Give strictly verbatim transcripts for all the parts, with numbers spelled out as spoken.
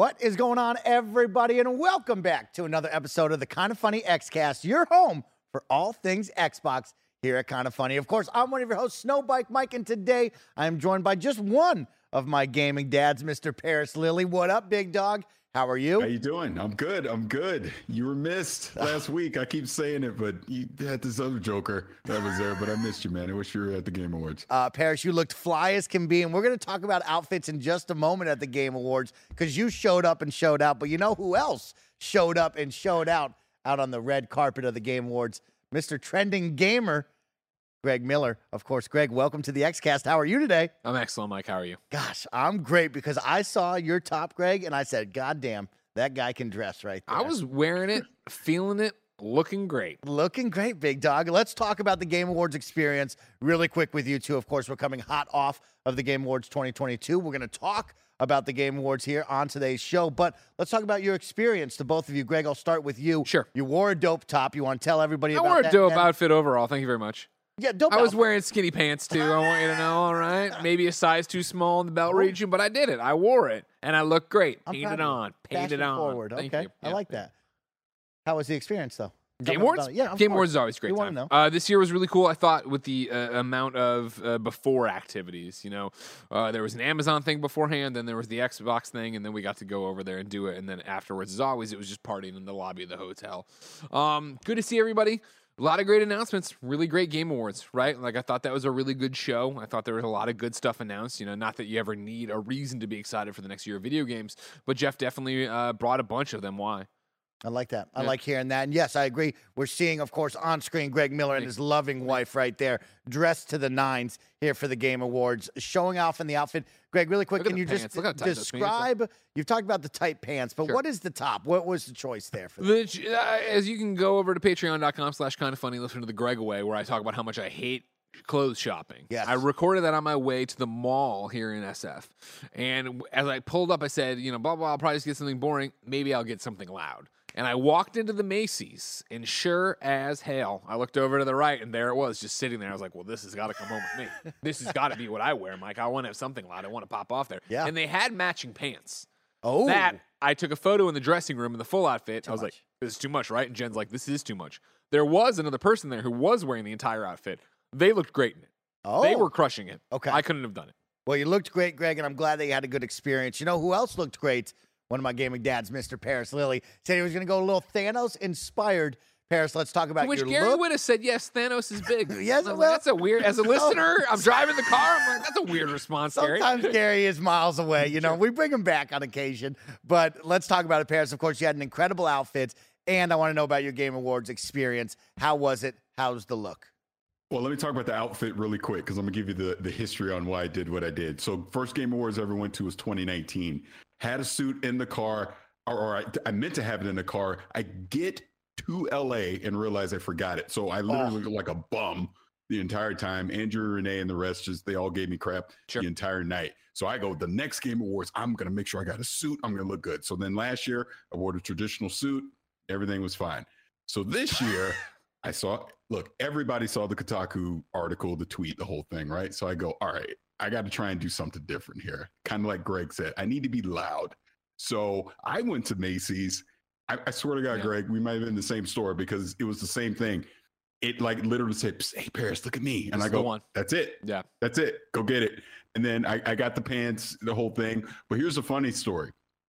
What is going on, everybody, and welcome back to another episode of the Kinda Funny Xcast, your home for all things Xbox here at Kinda Funny. Of course, I'm one of your hosts, Snowbike Mike, and today I am joined by just one of my gaming dads, Mister Paris Lilly. What up, big dog? How are you? How you doing? I'm good. I'm good. You were missed last week. I keep saying it, but you had this other joker that was there, but I missed you, man. I wish you were at the Game Awards. Uh, Paris, you looked fly as can be, and we're going to talk about outfits in just a moment at the Game Awards because you showed up and showed out. But you know who else showed up and showed out out on the red carpet of the Game Awards? Mister Trending Gamer, Greg Miller. Of course, Greg, welcome to the Xcast. How are you today? I'm excellent, Mike. How are you? Gosh, I'm great because I saw your top, Greg, and I said, God damn, that guy can dress right there. I was wearing it, feeling it, looking great. Looking great, big dog. Let's talk about the Game Awards experience really quick with you two. Of course, we're coming hot off of the Game Awards twenty twenty-two. We're going to talk about the Game Awards here on today's show, but let's talk about your experience to both of you. Greg, I'll start with you. Sure. You wore a dope top. You want to tell everybody I about wore that? a dope And- outfit overall. Thank you very much. Yeah, dope I was outfit. wearing skinny pants too. I want you to know, all right? Maybe a size too small in the belt region, but I did it. I wore it, and I looked great. I'm Painted proud of you. on. Painted Fashion on. forward. Thank Okay, you. I Yeah. like that. How was the experience, though? Game Tell me Awards? about it. Yeah, of Game course. Awards is always a We great wanna time. know. Uh, this year was really cool. I thought with the uh, amount of uh, before activities, you know, uh, there was an Amazon thing beforehand, then there was the Xbox thing, and then we got to go over there and do it. And then afterwards, as always, it was just partying in the lobby of the hotel. Um, good to see everybody. A lot of great announcements, really great Game Awards, right? Like, I thought that was a really good show. I thought there was a lot of good stuff announced. You know, not that you ever need a reason to be excited for the next year of video games, but Jeff definitely uh, brought a bunch of them. Why? I like that. I Yeah. like hearing that. And yes, I agree. We're seeing, of course, on screen Greg Miller and his loving wife right there, dressed to the nines here for the Game Awards, showing off in the outfit. Greg, really quick, Look at can the you pants. just Look how tight those pants are. describe? You've talked about the tight pants, but Sure. what is the top? What was the choice there for that? The, uh, as you can go over to patreon.com slash kind of funny, listen to the Greg Away, where I talk about how much I hate clothes shopping. Yes. I recorded that on my way to the mall here in S F. And as I pulled up, I said, you know, blah, blah, I'll probably just get something boring. Maybe I'll get something loud. And I walked into the Macy's, and sure as hell, I looked over to the right, and there it was, just sitting there. I was like, well, this has got to come home with me. This has got to be what I wear, Mike. I want to have something loud. I want to pop off there. Yeah. And they had matching pants. Oh, That, I took a photo in the dressing room in the full outfit. Too I was like, much. this is too much, right? And Jen's like, this is too much. There was another person there who was wearing the entire outfit. They looked great in it. oh. They were crushing it. Okay. I couldn't have done it. Well, you looked great, Greg, and I'm glad that you had a good experience. You know who else looked great? One of my gaming dads, Mister Paris Lilly, said he was going to go a little Thanos-inspired. Paris, let's talk about To which your Gary look. would have said, yes, Thanos is big. Yes, I was well- like, that's a weird, as a listener, I'm driving the car. I'm like, that's a weird response, Gary. Sometimes Gary is miles away. You know, Sure. we bring him back on occasion. But let's talk about it, Paris. Of course, you had an incredible outfit, and I want to know about your Game Awards experience. How was it? How's the look? Well, let me talk about the outfit really quick because I'm going to give you the, the history on why I did what I did. So first Game Awards I ever went to was twenty nineteen. Had a suit in the car, or, or I, I meant to have it in the car. I get to L A and realize I forgot it. So I literally Oh. looked like a bum the entire time. Andrew, Renee, and the rest, just they all gave me crap Sure. the entire night. So I go, the next Game Awards, I'm going to make sure I got a suit. I'm going to look good. So then last year, I wore the traditional suit. Everything was fine. So this year, I saw, look, everybody saw the Kotaku article, the tweet, the whole thing, right? So I go, all right, I got to try and do something different here. Kind of like Greg said, I need to be loud. So I went to Macy's. I, I swear to God, Yeah. Greg, we might have been in the same store because it was the same thing. It like literally said, hey, Paris, look at me. And This I is the go, one. that's it. Yeah. That's it. Go get it. And then I, I got the pants, the whole thing. But here's a funny story.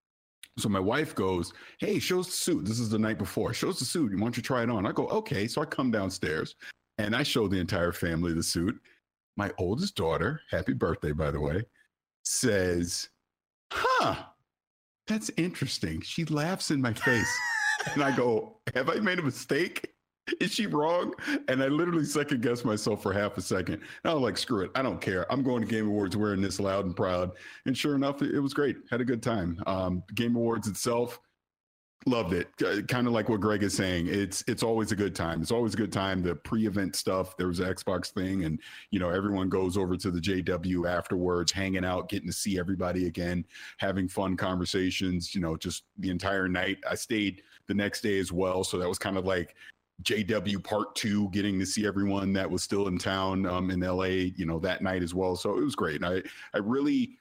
So my wife goes, hey, show us the suit. This is the night before. Show us the suit. Why don't you try it on? I go, okay. So I come downstairs and I show the entire family the suit. My oldest daughter, happy birthday, by the way, says, huh, that's interesting. She laughs in my face. And I go, have I made a mistake? Is she wrong? And I literally second guessed myself for half a second. And I was like, screw it. I don't care. I'm going to Game Awards wearing this loud and proud. And sure enough, it, it was great. Had a good time. Um, Game Awards itself, loved it. Kind of like what Greg is saying. It's it's always a good time. It's always a good time. The pre-event stuff, there was an Xbox thing. And, you know, everyone goes over to the J W afterwards, hanging out, getting to see everybody again, having fun conversations, you know, just the entire night. I stayed the next day as well. So that was kind of like J W part two, getting to see everyone that was still in town um, in L A, you know, that night as well. So it was great. And I, I really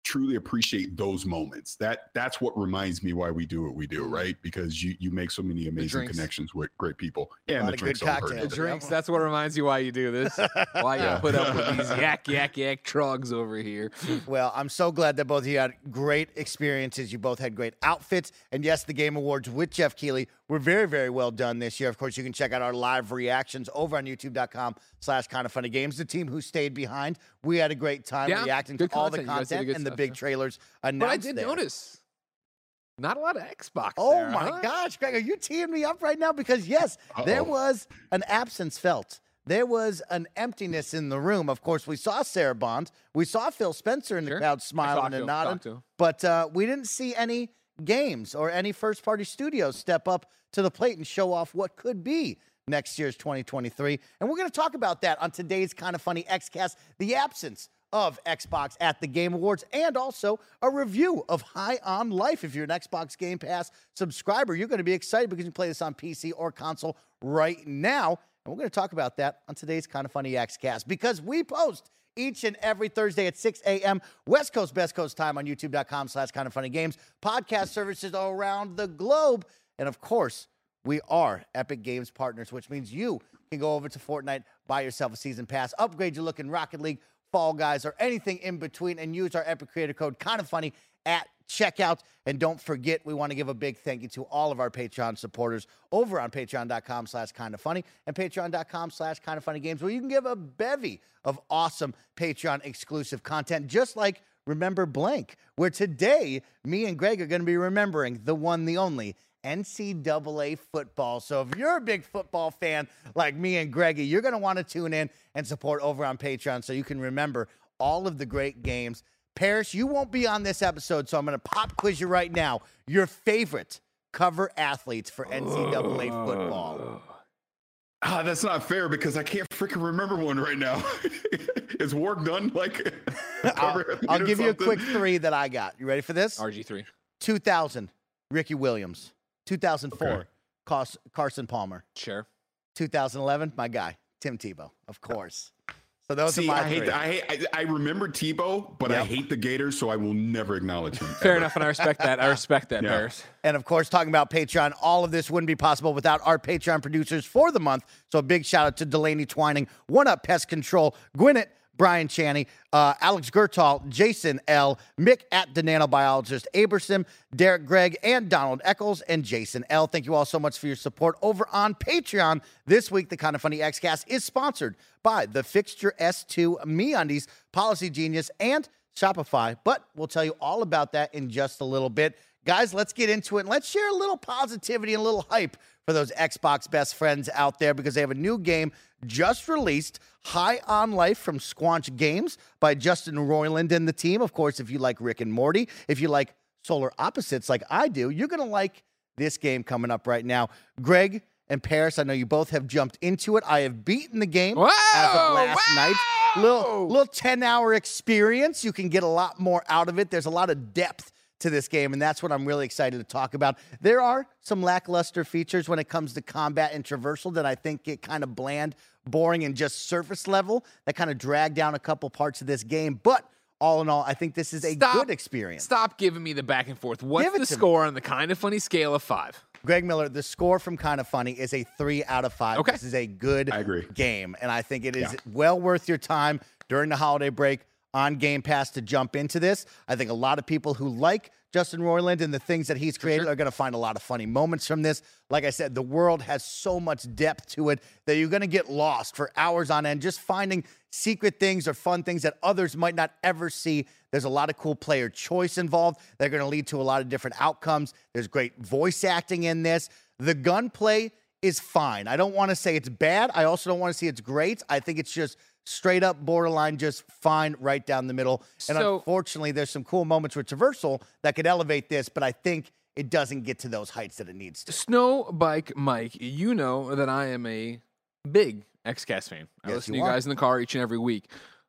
truly appreciate those moments. That that's what reminds me why we do what we do, right? Because you you make so many amazing drinks. connections with great people. Yeah, and lot the of good drinks don't hurt cocktails. The either. drinks, that's what reminds you why you do this. Why you Yeah. put up with these yak, yak, yak trugs over here. Well, I'm so glad that both of you had great experiences. You both had great outfits. And yes, the Game Awards with Jeff Keighley were very, very well done this year. Of course, you can check out our live reactions over on youtube.com slash kind of funny games. The team who stayed behind, we had a great time Yeah, reacting to good all the content. You guys did content good and the stuff, big yeah. trailers announced But I did there. notice not a lot of Xbox. Oh there, my huh? gosh, Greg, are you teeing me up right now? Because yes, there Uh-oh. was an absence felt. There was an emptiness in the room. Of course, we saw Sarah Bond. We saw Phil Spencer in the Sure. crowd I smiling talked to and him, nodding. talked to him. But uh, we didn't see any games or any first-party studios step up to the plate and show off what could be next year's twenty twenty-three. And we're going to talk about that on today's Kind of Funny X-Cast, the absence of Xbox at the Game Awards, and also a review of High on Life. If you're an Xbox Game Pass subscriber, you're going to be excited because you can play this on P C or console right now. And we're going to talk about that on today's Kind of Funny X-Cast because we post each and every Thursday at six a.m. West Coast, Best Coast time on youtube.com slash kind of funny games, podcast services around the globe. And of course, we are Epic Games partners, which means you can go over to Fortnite, buy yourself a season pass, upgrade your look in Rocket League, Fall Guys, or anything in between, and use our Epic creator code Kind of Funny at checkout. And don't forget, we want to give a big thank you to all of our Patreon supporters over on patreon.com slash kind of funny and patreon.com slash kind of funny games, where you can give a bevy of awesome Patreon exclusive content, just like Remember Blank, where today me and Greg are going to be remembering the one, the only N C double A football. So if you're a big football fan like me and Greggy, you're going to want to tune in and support over on Patreon so you can remember all of the great games. Paris, you won't be on this episode, so I'm going to pop quiz you right now. Your favorite cover athletes for N C double A football. Ah, that's not fair because I can't freaking remember one right now. Is work done? Like, I'll, cover I'll or give you a something? quick three that I got. You ready for this? R G three. two thousand, Ricky Williams. two thousand four, Okay. Cars- Carson Palmer. Sure. two thousand eleven, my guy, Tim Tebow, of course. So those See, are my I hate. three. The, I hate. I, I remember Tebow, but I Yep. hate the Gators, so I will never acknowledge him. Fair ever. enough, and I respect that. I respect that, Yeah. Paris. And of course, talking about Patreon, all of this wouldn't be possible without our Patreon producers for the month. So a big shout out to Delaney Twining, One Up Pest Control, Gwyneth, Brian Chaney, uh, Alex Gertal, Jason L., Mick at the Nanobiologist, Aberson, Derek Gregg, and Donald Eccles, and Jason L. Thank you all so much for your support over on Patreon. This week, the Kind of Funny X-Cast is sponsored by the Fixture S two, MeUndies, Policy Genius, and Shopify. But we'll tell you all about that in just a little bit. Guys, let's get into it, and let's share a little positivity and a little hype for those Xbox best friends out there because they have a new game just released, High on Life from Squanch Games by Justin Roiland and the team. Of course, if you like Rick and Morty, if you like Solar Opposites like I do, you're going to like this game coming up right now. Greg and Paris, I know you both have jumped into it. I have beaten the game Whoa, as of last wow. night. Little, little ten-hour experience. You can get a lot more out of it. There's a lot of depth to this game, and that's what I'm really excited to talk about. There are some lackluster features when it comes to combat and traversal that I think get kind of bland, boring, and just surface level that kind of drag down a couple parts of this game. But all in all, I think this is a Stop. good experience. Stop giving me the back and forth. What's Give it the to me. score on the Kind of Funny scale of five? Greg Miller, the score from Kind of Funny is a three out of five. Okay. This is a good I agree. game, and I think it is Yeah. well worth your time during the holiday break on Game Pass to jump into this. I think a lot of people who like Justin Roiland and the things that he's created are going to find a lot of funny moments from this. Like I said, the world has so much depth to it that you're going to get lost for hours on end just finding secret things or fun things that others might not ever see. There's a lot of cool player choice involved. They're going to lead to a lot of different outcomes. There's great voice acting in this. The gunplay is fine. I don't want to say it's bad. I also don't want to say it's great. I think it's just straight up borderline, just fine right down the middle. And So- unfortunately, there's some cool moments with traversal that could elevate this, but I think it doesn't get to those heights that it needs to. Snow Bike Mike, you know that I am a big X-Cast fan. I Yes, listen you to you are. guys in the car each and every week.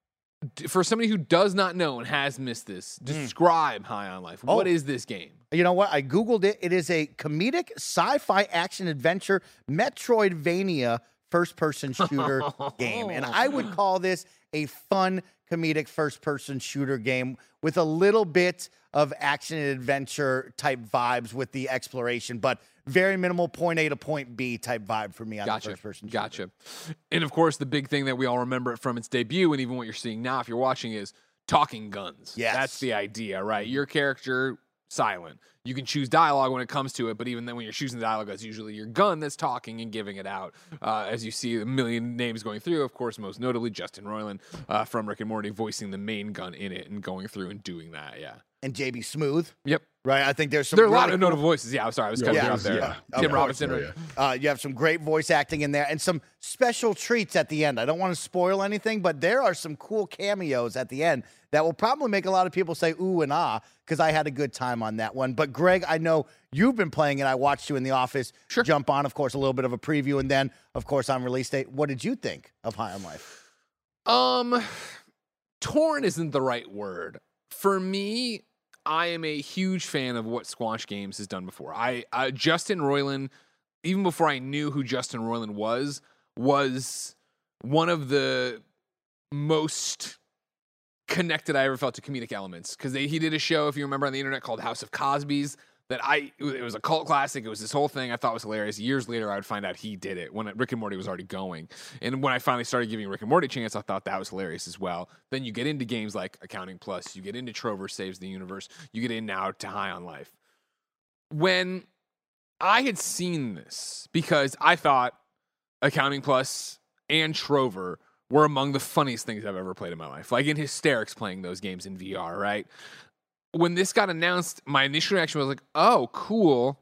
D- For somebody who does not know and has missed this, describe High on Life. Hmm. Oh. What is this game? You know what? I Googled it. It is a comedic sci-fi action adventure Metroidvania first-person shooter game. And I would call this a fun, comedic first-person shooter game with a little bit of action and adventure type vibes with the exploration, but very minimal point A to point B type vibe for me on Gotcha. the first-person shooter. Gotcha. And, of course, the big thing that we all remember from its debut and even what you're seeing now if you're watching is talking guns. Yes. That's the idea, right? Your character, silent. You can choose dialogue when it comes to it, but even then when you're choosing dialogue, that's usually your gun that's talking and giving it out. Uh, as you see a million names going through, of course, most notably Justin Roiland uh, from Rick and Morty voicing the main gun in it and going through and doing that, yeah. And J B Smooth. Yep. Right? I think there's some There are a really lot of cool- notable voices. Yeah, I'm sorry. I was cutting Yeah, you off there. yeah. Tim Of course. Robinson. Oh, right? yeah. Uh, you have some great voice acting in there and some special treats at the end. I don't want to spoil anything, but there are some cool cameos at the end that will probably make a lot of people say ooh and ah, because I had a good time on that one. But Greg, I know you've been playing it. I watched you in the office Sure. jump on, of course, a little bit of a preview, and then, of course, on release date. What did you think of High on Life? Um, torn isn't the right word. For me, I am a huge fan of what Squanch Games has done before. I uh, Justin Roiland, even before I knew who Justin Roiland was, was one of the most connected I ever felt to comedic elements. Because he did a show, if you remember, on the internet called House of Cosby's. That I, it was a cult classic. It was this whole thing I thought was hilarious. Years later, I would find out he did it when Rick and Morty was already going. And when I finally started giving Rick and Morty a chance, I thought that was hilarious as well. Then you get into games like Accounting Plus. You get into Trover Saves the Universe. You get in now to High on Life. When I had seen this, because I thought Accounting Plus and Trover were among the funniest things I've ever played in my life. Like in hysterics playing those games in V R, right? When this got announced, my initial reaction was like, "Oh, cool."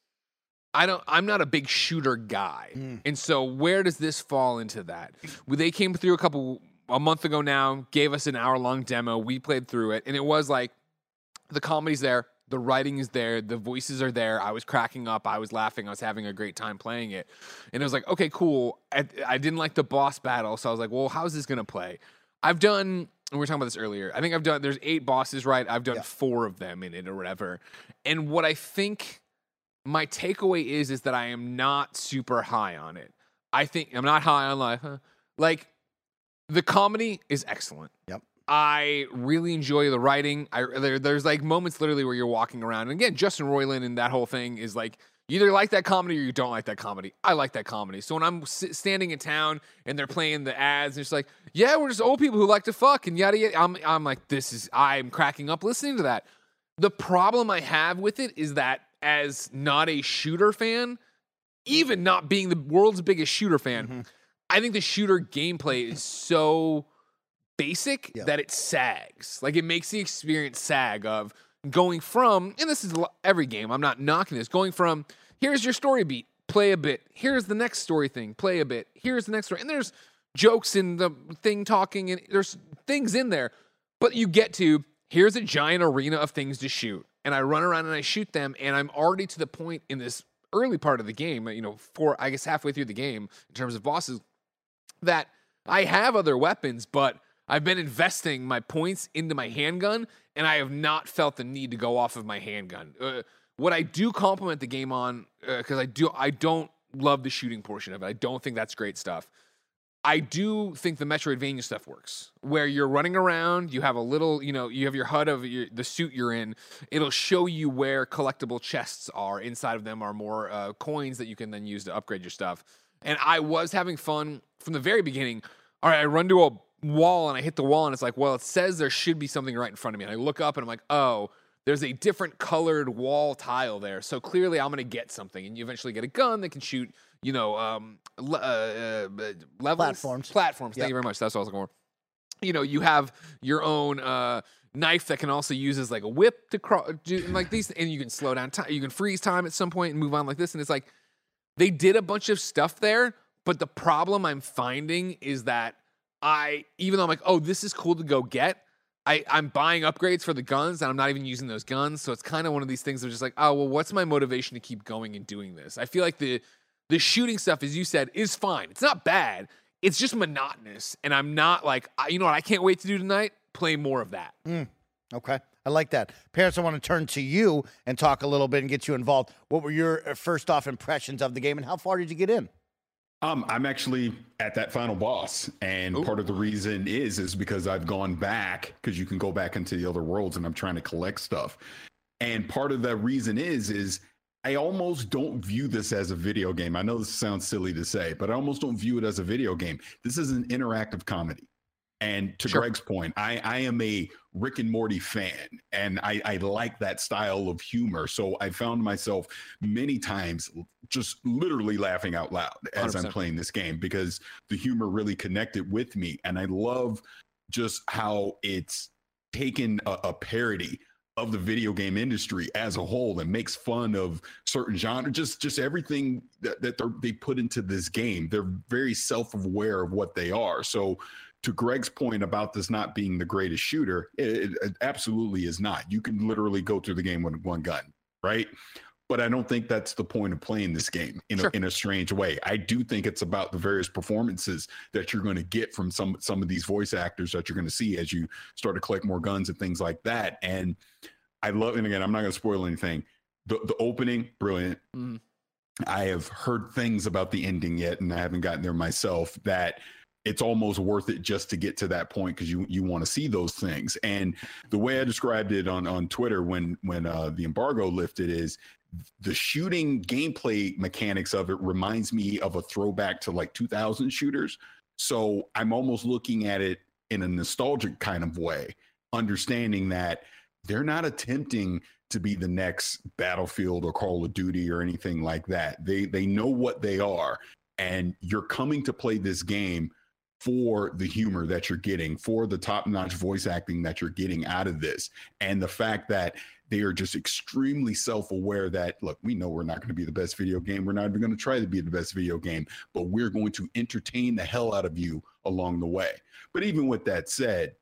I don't. I'm not a big shooter guy, Mm. and so where does this fall into that? Well, they came through a couple a month ago now, gave us an hour long demo. We played through it, and it was like the comedy's there, the writing is there, the voices are there. I was cracking up, I was laughing, I was having a great time playing it, and it was like, okay, cool. I, I didn't like the boss battle, so I was like, well, how's this gonna play? I've done. And we were talking about this earlier. I think I've done, there's eight bosses, right? I've done Yeah. four of them in it or whatever. And what I think my takeaway is, is that I am not super high on it. I think I'm not high on life. Huh? Like, the comedy is excellent. Yep. I really enjoy the writing. I there, There's like moments literally where you're walking around. And again, Justin Roiland and that whole thing is like, you either like that comedy or you don't like that comedy. I like that comedy. So when I'm s- standing in town and they're playing the ads, and it's like, yeah, we're just old people who like to fuck and yada yada. I'm, I'm like, this is, I'm cracking up listening to that. The problem I have with it is that as not a shooter fan, even not being the world's biggest shooter fan, Mm-hmm. I think the shooter gameplay is so basic Yeah. that it sags. Like it makes the experience sag of going from, and this is lo- every game, I'm not knocking this, going from, here's your story beat, play a bit. Here's the next story thing, play a bit. Here's the next story. And there's jokes in the thing talking, and there's things in there. But you get to, here's a giant arena of things to shoot. And I run around and I shoot them, and I'm already to the point in this early part of the game, you know, for, I guess, halfway through the game in terms of bosses, that I have other weapons, but I've been investing my points into my handgun, and I have not felt the need to go off of my handgun. Uh, what I do compliment the game on, because uh, I do, I don't love the shooting portion of it. I don't think that's great stuff. I do think the Metroidvania stuff works, where you're running around, you have a little, you know, you have your H U D of your, the suit you're in. It'll show you where collectible chests are. Inside of them are more uh, coins that you can then use to upgrade your stuff. And I was having fun from the very beginning. All right, I run to a wall and I hit the wall and it's like, well, it says there should be something right in front of me. And I look up and I'm like, oh, there's a different colored wall tile there. So clearly I'm going to get something. And you eventually get a gun that can shoot, you know, um, le- uh, uh, levels. Platforms. Platforms. Thank Yep. you very much. That's what I was looking for. You know, you have your own uh, knife that can also use as like a whip to crawl, do, and like these, and you can slow down time. You can freeze time at some point and move on like this. And it's like, they did a bunch of stuff there, but the problem I'm finding is that I, even though I'm like, oh, this is cool to go get, I, I'm buying upgrades for the guns and I'm not even using those guns. So it's kind of one of these things of just like, oh, well, what's my motivation to keep going and doing this? I feel like the the shooting stuff, as you said, is fine. It's not bad. It's just monotonous. And I'm not like, I, you know what I can't wait to do tonight? Play more of that. Mm, okay. I like that. Parents, I want to turn to you and talk a little bit and get you involved. What were your uh, first off impressions of the game and how far did you get in? Um, I'm actually at that final boss, and Ooh. part of the reason is is because I've gone back, because you can go back into the other worlds, and I'm trying to collect stuff. And part of the reason is is I almost don't view this as a video game. I know this sounds silly to say, but I almost don't view it as a video game. This is an interactive comedy. And to Sure. Greg's point, I, I am a Rick and Morty fan, and I, I like that style of humor. So I found myself many times just literally laughing out loud as one hundred percent. I'm playing this game, because the humor really connected with me. And I love just how it's taken a, a parody of the video game industry as a whole and makes fun of certain genre, just just everything that, that they put into this game. They're very self-aware of what they are. So to Greg's point about this not being the greatest shooter, it, it absolutely is not. You can literally go through the game with one gun, right? But I don't think that's the point of playing this game in, Sure. a, in a strange way. I do think it's about the various performances that you're going to get from some some of these voice actors that you're going to see as you start to collect more guns and things like that. And I love, and again, I'm not going to spoil anything. The, the opening, brilliant. Mm. I have heard things about the ending yet, and I haven't gotten there myself, that it's almost worth it just to get to that point, because you you want to see those things. And the way I described it on on Twitter when when uh, the embargo lifted is the shooting gameplay mechanics of it reminds me of a throwback to like two thousand shooters. So I'm almost looking at it in a nostalgic kind of way, understanding that they're not attempting to be the next Battlefield or Call of Duty or anything like that. They they know what they are, and you're coming to play this game for the humor that you're getting, for the top-notch voice acting that you're getting out of this, and the fact that they are just extremely self-aware that, look, we know we're not going to be the best video game. We're not even going to try to be the best video game, but we're going to entertain the hell out of you along the way. But even with that said,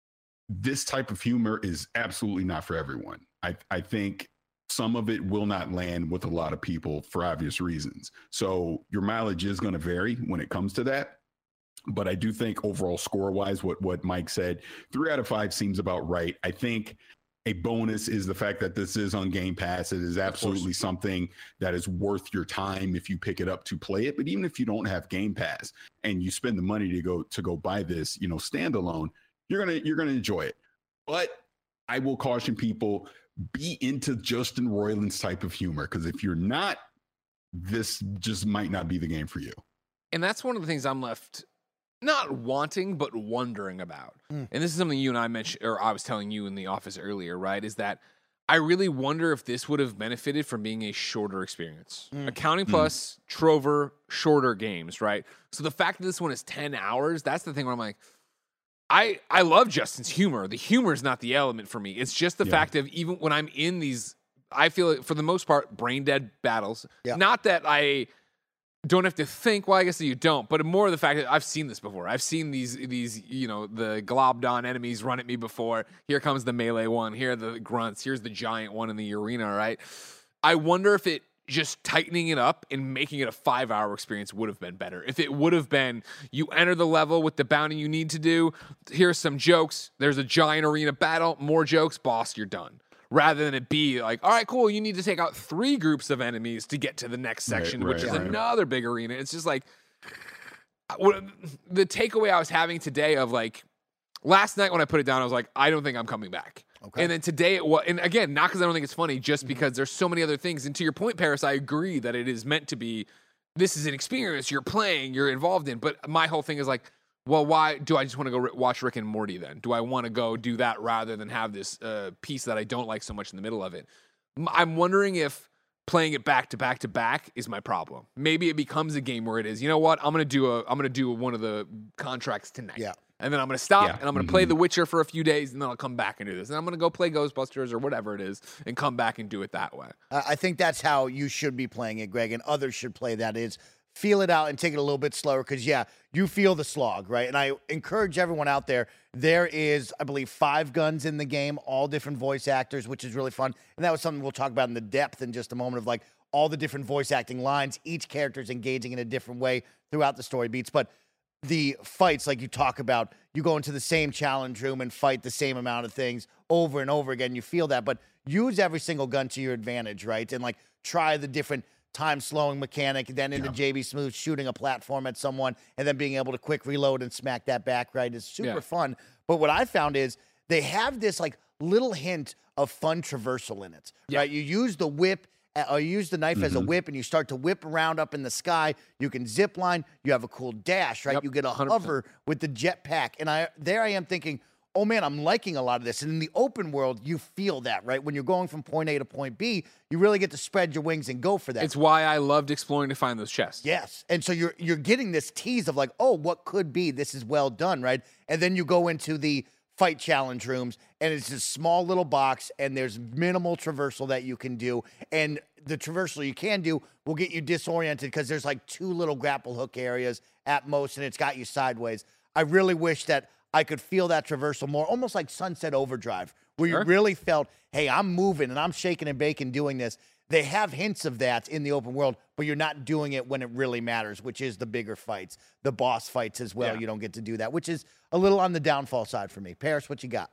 this type of humor is absolutely not for everyone. I, I think some of it will not land with a lot of people for obvious reasons. So your mileage is going to vary when it comes to that. But I do think overall score-wise, what, what Mike said, three out of five seems about right. I think a bonus is the fact that this is on Game Pass. It is absolutely something that is worth your time if you pick it up to play it. But even if you don't have Game Pass and you spend the money to go to go buy this, you know, standalone, you're gonna you're gonna enjoy it. But I will caution people, be into Justin Roiland's type of humor, because if you're not, this just might not be the game for you. And that's one of the things I'm left not wanting, but wondering about. Mm. And this is something you and I mentioned, or I was telling you in the office earlier, right? Is that I really wonder if this would have benefited from being a shorter experience. Mm. Accounting Plus, Trover, shorter games, right? So the fact that this one is ten hours, that's the thing where I'm like, I, I love Justin's humor. The humor is not the element for me. It's just the Yeah. fact of even when I'm in these, I feel it, for the most part, brain dead battles. Yeah. Not that I don't have to think. Well, I guess that you don't, but more the fact that I've seen this before. I've seen these, these, you know, the globdon enemies run at me before. Here comes the melee one. Here are the grunts. Here's the giant one in the arena, right? I wonder if it just tightening it up and making it a five hour experience would have been better. If it would have been, you enter the level with the bounty you need to do. Here's some jokes. There's a giant arena battle. More jokes. Boss, you're done. Rather than it be like, all right, cool, you need to take out three groups of enemies to get to the next section, Right, which right, is right. another big arena. It's just like, what, the takeaway I was having today of like, last night when I put it down, I was like, I don't think I'm coming back. Okay. And then today, it was, and again, not because I don't think it's funny, just because there's so many other things. And to your point, Paris, I agree that it is meant to be, this is an experience you're playing, you're involved in. But my whole thing is like, well, why do I just want to go ri- watch Rick and Morty then? Do I want to go do that rather than have this uh, piece that I don't like so much in the middle of it? M- I'm wondering if playing it back to back to back is my problem. Maybe it becomes a game where it is, you know what? I'm going to do a, I'm going to do one of the contracts tonight. Yeah. And then I'm going to stop Yeah. and I'm going to play The Witcher for a few days and then I'll come back and do this. And I'm going to go play Ghostbusters or whatever it is and come back and do it that way. Uh, I think that's how you should be playing it, Greg, and others should play that is feel it out and take it a little bit slower because, yeah, you feel the slog, right? And I encourage everyone out there, there is, I believe, five guns in the game, all different voice actors, which is really fun. And that was something we'll talk about in the depth in just a moment of, like, all the different voice acting lines. Each character is engaging in a different way throughout the story beats. But the fights, like you talk about, you go into the same challenge room and fight the same amount of things over and over again. You feel that, but use every single gun to your advantage, right? And, like, try the different time slowing mechanic, then into Yeah. J B Smooth shooting a platform at someone, and then being able to quick reload and smack that back, right? It's super Yeah. fun. But what I found is they have this like little hint of fun traversal in it, Yeah. right? You use the whip uh, or you use the knife as a Mhm. whip and you start to whip around up in the sky. You can zip line. You have a cool dash, right? Yep, You get a one hundred percent. hover with the jetpack. And I there I am thinking, oh man, I'm liking a lot of this. And in the open world, you feel that, right? When you're going from point A to point B, you really get to spread your wings and go for that. It's why I loved exploring to find those chests. Yes. And so you're you're getting this tease of like, oh, what could be? This is well done, right? And then you go into the fight challenge rooms, and it's this small little box, and there's minimal traversal that you can do. And the traversal you can do will get you disoriented because there's like two little grapple hook areas at most, and it's got you sideways. I really wish that I could feel that traversal more, almost like Sunset Overdrive, where Sure. you really felt, hey, I'm moving and I'm shaking and baking doing this. They have hints of that in the open world, but you're not doing it when it really matters, which is the bigger fights, the boss fights as well. Yeah. You don't get to do that, which is a little on the downfall side for me. Paris, what you got?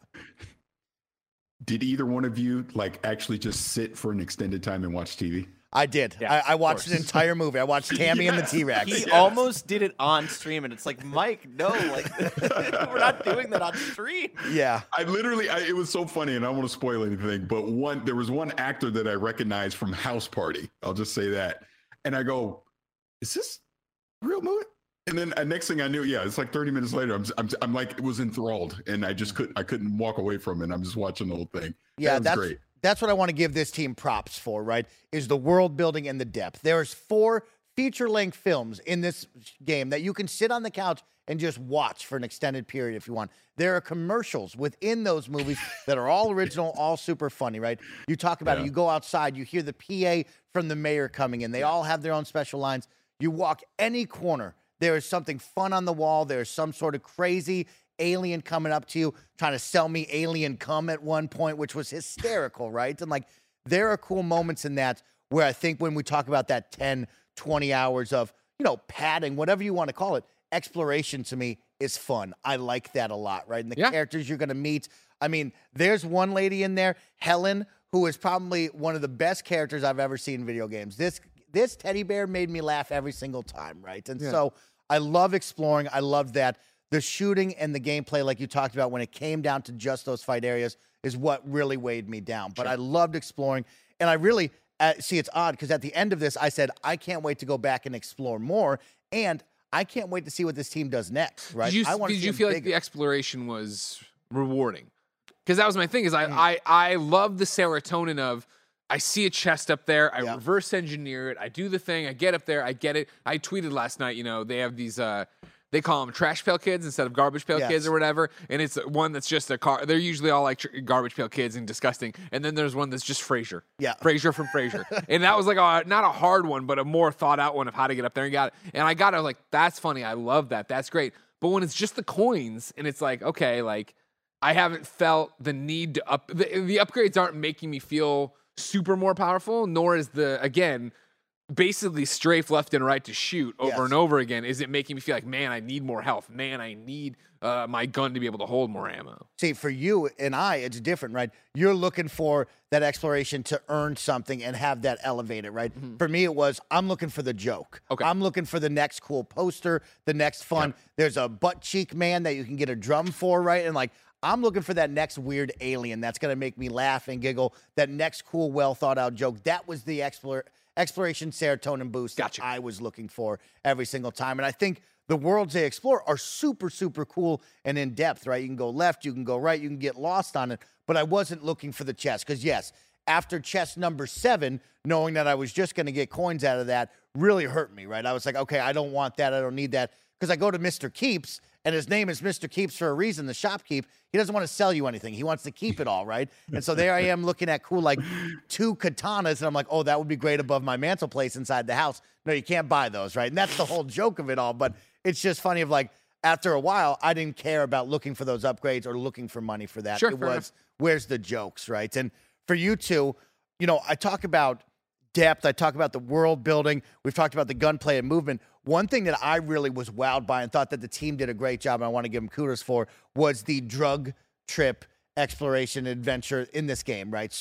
Did either one of you like actually just sit for an extended time and watch T V? I did. Yeah, I, I of watched an course. entire movie. I watched Tammy and the Yes. T-Rex. He Yes. almost did it on stream, and it's like, Mike, no, like we're not doing that on stream. Yeah. I literally, I, it was so funny, and I don't want to spoil anything, but one, there was one actor that I recognized from House Party. I'll just say that. And I go, is this a real movie? And then uh, next thing I knew, yeah, it's like thirty minutes later, I'm, I'm, I'm like, it was enthralled, and I just couldn't, I couldn't walk away from it. I'm just watching the whole thing. Yeah, that was that's great. that's what I want to give this team props for, right? Is the world building and the depth. There's four feature-length films in this game that you can sit on the couch and just watch for an extended period if you want. There are commercials within those movies that are all original, all super funny, right? You talk about Yeah. it, you go outside, you hear the P A from the mayor coming in. They all have their own special lines. You walk any corner, there is something fun on the wall. There's some sort of crazy alien coming up to you, trying to sell me alien cum at one point, which was hysterical, right? And like, there are cool moments in that where I think when we talk about that ten, twenty hours of, you know, padding, whatever you want to call it, exploration to me is fun. I like that a lot, right? And the Yeah. characters you're going to meet. I mean, there's one lady in there, Helen, who is probably one of the best characters I've ever seen in video games. This this teddy bear made me laugh every single time, right? And Yeah. so I love exploring. I love that. The shooting and the gameplay, like you talked about, when it came down to just those fight areas, is what really weighed me down. But I loved exploring. And I really, uh, see, it's odd because at the end of this, I said, I can't wait to go back and explore more. And I can't wait to see what this team does next, right? Did you, I wanna did see you them feel like bigger. the exploration was rewarding? Because that was my thing. Is I Mm. I I love the serotonin of I see a chest up there, I Yeah. reverse engineer it, I do the thing, I get up there, I get it. I tweeted last night. You know, they have these. uh They call them trash pail kids instead of garbage pail Yes. kids or whatever. And it's one that's just a car. They're usually all like tr- garbage pail kids and disgusting. And then there's one that's just Frasier. Yeah. Frasier from Frasier. And that was like a, not a hard one, but a more thought out one of how to get up there and got it. And I got it. I was like, that's funny. I love that. That's great. But when it's just the coins and it's like, okay, like I haven't felt the need to up. The, the upgrades aren't making me feel super more powerful, nor is the, again, basically strafe left and right to shoot over Yes. and over again. Is it making me feel like, man, I need more health? Man, I need uh, my gun to be able to hold more ammo. See, for you and I, it's different, right? You're looking for that exploration to earn something and have that elevated, right? For me, it was, I'm looking for the joke. Okay. I'm looking for the next cool poster, the next fun. There's a butt cheek man that you can get a drum for, right? And like, I'm looking for that next weird alien that's going to make me laugh and giggle, that next cool, well thought out joke. That was the explore, exploration serotonin boost Gotcha. that I was looking for every single time. And I think the worlds they explore are super, super cool and in depth, right? You can go left, you can go right, you can get lost on it. But I wasn't looking for the chest because, yes, after chest number seven, knowing that I was just going to get coins out of that really hurt me, right? I was like, okay, I don't want that. I don't need that. Because I go to Mister Keeps, and his name is Mister Keeps for a reason, the shopkeep. He doesn't want to sell you anything. He wants to keep it all, right? And so there I am looking at cool, like, two katanas, and I'm like, oh, that would be great above my mantle place inside the house. No, you can't buy those, right? And that's the whole joke of it all. But it's just funny of, like, after a while, I didn't care about looking for those upgrades or looking for money for that. Sure, it fair was, enough. where's the jokes, right? And for you two, you know, I talk about depth. I talk about the world building. We've talked about the gunplay and movement. One thing that I really was wowed by and thought that the team did a great job, and I want to give them kudos for, was the drug trip exploration adventure in this game, right? So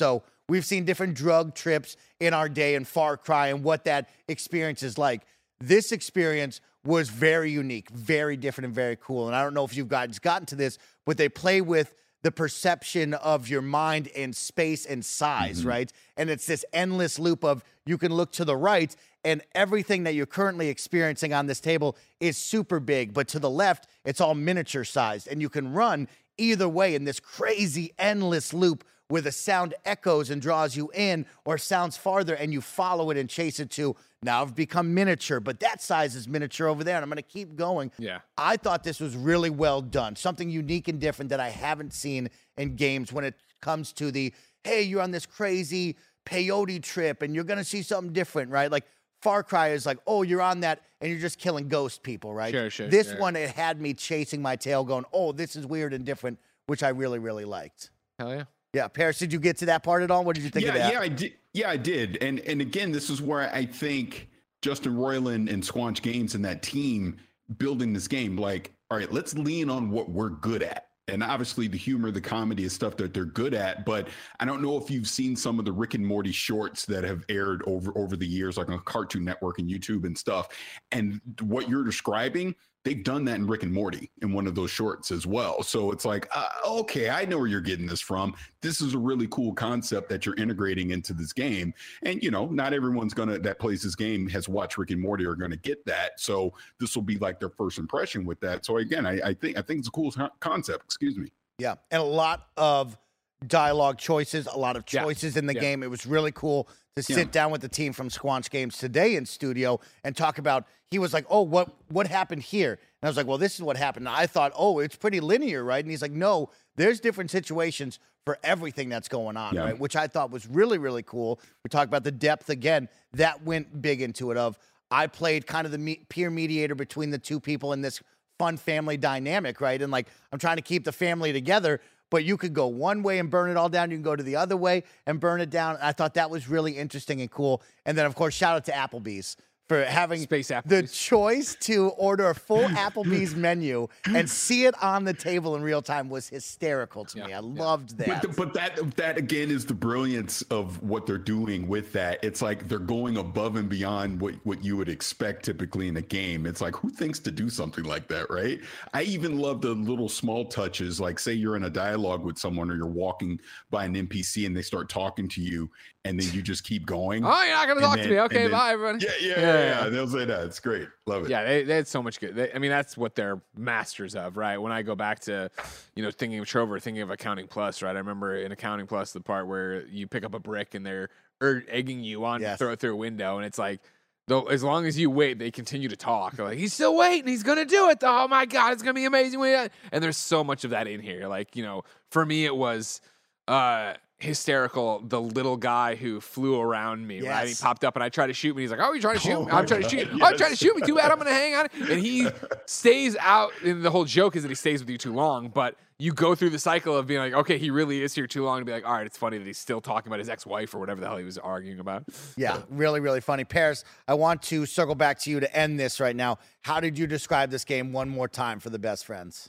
We've seen different drug trips in our day in Far Cry and what that experience is like. This experience was very unique, very different, and very cool. And I don't know if you've guys gotten to this, but they play with the perception of your mind and space and size, mm-hmm. right? And it's this endless loop of you can look to the right and everything that you're currently experiencing on this table is super big, but to the left, it's all miniature sized. And you can run either way in this crazy endless loop where the sound echoes and draws you in or sounds farther and you follow it and chase it to, now I've become miniature, but that size is miniature over there and I'm going to keep going. Yeah. I thought this was really well done. Something unique and different that I haven't seen in games when it comes to the, hey, you're on this crazy peyote trip and you're going to see something different, right? Like Far Cry is like, oh, you're on that and you're just killing ghost people, right? Sure, sure, This sure. one, it had me chasing my tail going, oh, this is weird and different, which I really, really liked. Hell yeah. Yeah, Paris, did you get to that part at all? What did you think yeah, of that? Yeah, I did. Yeah, I did. And and again, this is where I think Justin Roiland and Squanch Games and that team building this game, like, all right, let's lean on what we're good at. And obviously the humor, the comedy is stuff that they're good at. But I don't know if you've seen some of the Rick and Morty shorts that have aired over, over the years, like on Cartoon Network and YouTube and stuff. And what you're describing, they've done that in Rick and Morty in one of those shorts as well. So it's like, uh, okay, I know where you're getting this from. This is a really cool concept that you're integrating into this game. And, you know, not everyone's going to, that plays this game has watched Rick and Morty are going to get that. So this will be like their first impression with that. So again, I, I think, I think it's a cool concept. Excuse me. Yeah. And a lot of dialogue choices, a lot of choices yeah. in the yeah. game. It was really cool to sit yeah. down with the team from Squanch Games today in studio and talk about, he was like, oh, what, what happened here? And I was like, well, this is what happened. And I thought, oh, it's pretty linear, right? And he's like, no, there's different situations for everything that's going on, yeah. right? Which I thought was really, really cool. We talked about the depth again. That went big into it of, I played kind of the me- peer mediator between the two people in this fun family dynamic, right? And like, I'm trying to keep the family together, but you could go one way and burn it all down. You can go to the other way and burn it down. I thought that was really interesting and cool. And then, of course, shout out to Applebee's for having Space the Applebee's. choice to order a full Applebee's menu and see it on the table in real time was hysterical to Yeah, me. I yeah. loved that. But, the, but that that again is the brilliance of what they're doing with that. It's like they're going above and beyond what, what you would expect typically in a game. It's like, who thinks to do something like that, right? I even love the little small touches, like say you're in a dialogue with someone or you're walking by an N P C and they start talking to you and then you just keep going. Oh, you're not going to talk then, to me. Okay, then, bye, everybody. Yeah, yeah, yeah, yeah. They'll say that. It's great. Love it. Yeah, they, they had so much good. They, I mean, that's what they're masters of, right? When I go back to, you know, thinking of Trover, thinking of Accounting Plus, right? I remember in Accounting Plus the part where you pick up a brick and they're er, egging you on Yes. to throw it through a window, and it's like, though, as long as you wait, they continue to talk. They're like, he's still waiting. He's gonna do it. Though. Oh my god, it's gonna be amazing. And there's so much of that in here. Like, you know, for me, it was. Uh, hysterical, the little guy who flew around me, Yes. right? He popped up and I tried to shoot me. He's like, oh, you trying to shoot Oh me? my I'm trying to God, shoot you. yes. Oh, you trying to shoot me? Too bad I'm going to hang on it. And he stays out. And the whole joke is that he stays with you too long. But you go through the cycle of being like, okay, he really is here too long to be like, all right, it's funny that he's still talking about his ex-wife or whatever the hell he was arguing about. Yeah, really, really funny. Paris, I want to circle back to you to end this right now. How did you describe this game one more time for the best friends?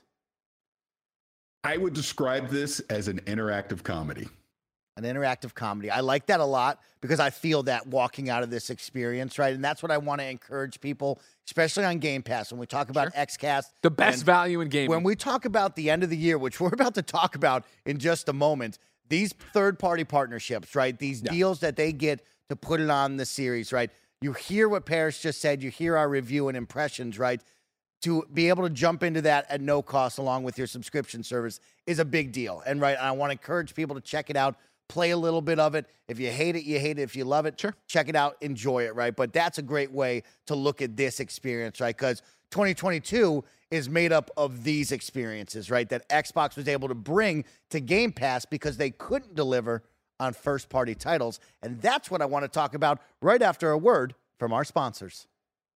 I would describe this as an interactive comedy. An interactive comedy. I like that a lot because I feel that walking out of this experience, right? And that's what I want to encourage people, especially on Game Pass. When we talk about Sure. XCast. The best and value in gaming. When we talk about the end of the year, which we're about to talk about in just a moment, these third-party partnerships, right? These Yeah. deals that they get to put it on the series, right? You hear what Paris just said. You hear our review and impressions, right? To be able to jump into that at no cost along with your subscription service is a big deal. And right, I want to encourage people to check it out. Play a little bit of it. If you hate it, you hate it. If you love it, Sure. check it out, enjoy it, right? But that's a great way to look at this experience, right? Because twenty twenty-two is made up of these experiences, right? That Xbox was able to bring to Game Pass because they couldn't deliver on first-party titles. And that's what I want to talk about right after a word from our sponsors.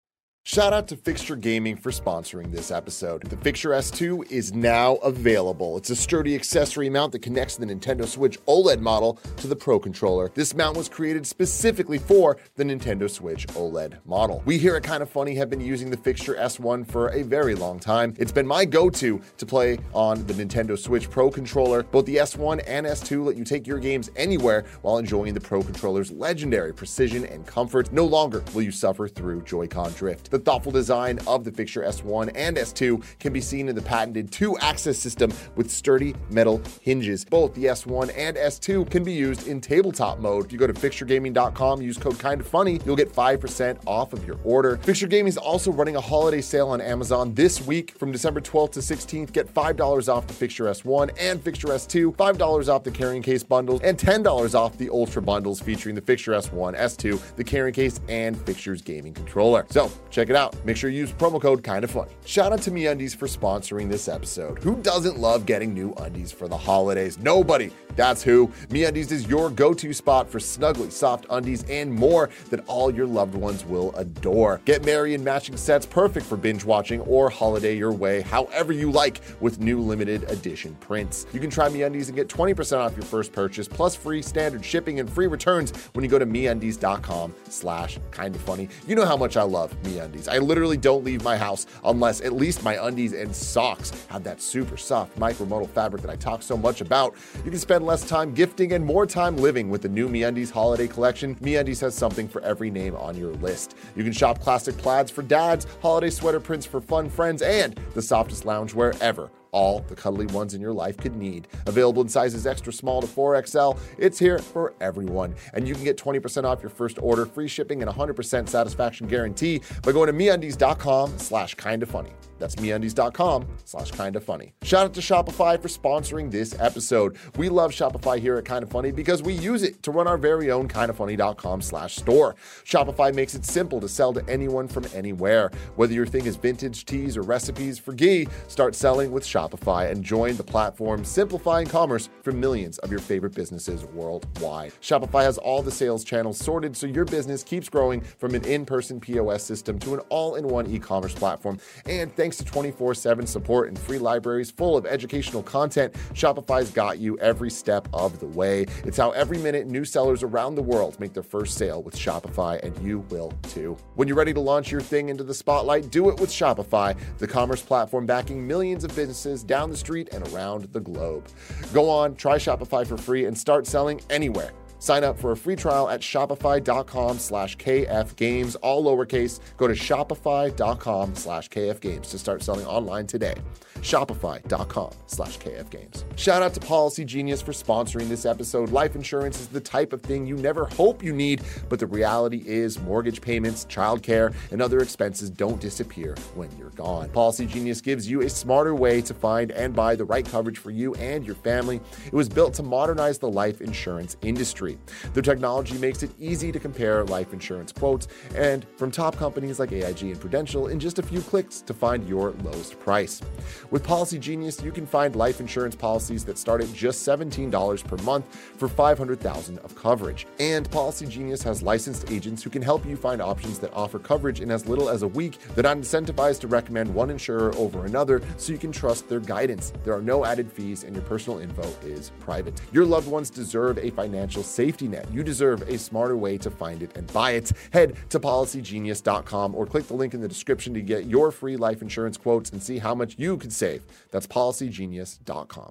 Shout out to Fixture Gaming for sponsoring this episode. The Fixture S two is now available. It's a sturdy accessory mount that connects the Nintendo Switch OLED model to the Pro Controller. This mount was created specifically for the Nintendo Switch OLED model. We here at Kind of Funny have been using the Fixture S one for a very long time. It's been my go-to to play on the Nintendo Switch Pro Controller. Both the S one and S two let you take your games anywhere while enjoying the Pro Controller's legendary precision and comfort. No longer will you suffer through Joy-Con drift. The thoughtful design of the Fixture S one and S two can be seen in the patented two-axis system with sturdy metal hinges. Both the S one and S two can be used in tabletop mode. If you go to fixture gaming dot com, use code KINDOFFUNNY, you'll get five percent off of your order. Fixture Gaming is also running a holiday sale on Amazon this week from December twelfth to sixteenth. Get five dollars off the Fixture S one and Fixture S two, five dollars off the carrying case bundles, and ten dollars off the Ultra bundles featuring the Fixture S one, S two, the carrying case, and Fixture's gaming controller. So check it out. Make sure you use promo code KINDOFFUNNY. Shout out to MeUndies for sponsoring this episode. Who doesn't love getting new undies for the holidays? Nobody. That's who. MeUndies is your go-to spot for snuggly, soft undies and more that all your loved ones will adore. Get merry and matching sets perfect for binge watching or holiday your way, however you like, with new limited edition prints. You can try MeUndies and get twenty percent off your first purchase, plus free standard shipping and free returns when you go to MeUndies dot com slash kinda funny. You know how much I love MeUndies. I literally don't leave my house unless at least my undies and socks have that super soft micromodal fabric that I talk so much about. You can spend less time gifting and more time living with the new MeUndies holiday collection. MeUndies has something for every name on your list. You can shop classic plaids for dads, holiday sweater prints for fun friends, and the softest loungewear ever. All the cuddly ones in your life could need. Available in sizes extra small to four X L. It's here for everyone. And you can get twenty percent off your first order, free shipping, and one hundred percent satisfaction guarantee by going to MeUndies dot com slash kinda funny. That's MeUndies dot com slash kinda funny. Shout out to Shopify for sponsoring this episode. We love Shopify here at Kinda Funny because we use it to run our very own kinda funny dot com slash store. Shopify makes it simple to sell to anyone from anywhere. Whether your thing is vintage teas or recipes for ghee, start selling with Shopify and join the platform simplifying commerce for millions of your favorite businesses worldwide. Shopify has all the sales channels sorted so your business keeps growing from an in-person P O S system to an all-in-one e-commerce platform. And thanks to twenty-four seven support and free libraries full of educational content, Shopify's got you every step of the way. It's how every minute new sellers around the world make their first sale with Shopify, and you will too. When you're ready to launch your thing into the spotlight, do it with Shopify, the commerce platform backing millions of businesses down the street and around the globe. Go on, try Shopify for free and start selling anywhere. Sign up for a free trial at shopify dot com slash K F games, all lowercase. Go to shopify dot com slash K F games to start selling online today. shopify dot com slash K F games. Shout out to Policy Genius for sponsoring this episode. Life insurance is the type of thing you never hope you need, but the reality is mortgage payments, childcare, and other expenses don't disappear when you're gone. Policy Genius gives you a smarter way to find and buy the right coverage for you and your family. It was built to modernize the life insurance industry. Their technology makes it easy to compare life insurance quotes and from top companies like A I G and Prudential in just a few clicks to find your lowest price. With Policy Genius, you can find life insurance policies that start at just seventeen dollars per month for five hundred thousand dollars of coverage. And Policy Genius has licensed agents who can help you find options that offer coverage in as little as a week. They're not incentivized to recommend one insurer over another, so you can trust their guidance. There are no added fees, and your personal info is private. Your loved ones deserve a financial safety net. You deserve a smarter way to find it and buy it. Head to policy genius dot com or click the link in the description to get your free life insurance quotes and see how much you could save. That's policy genius dot com.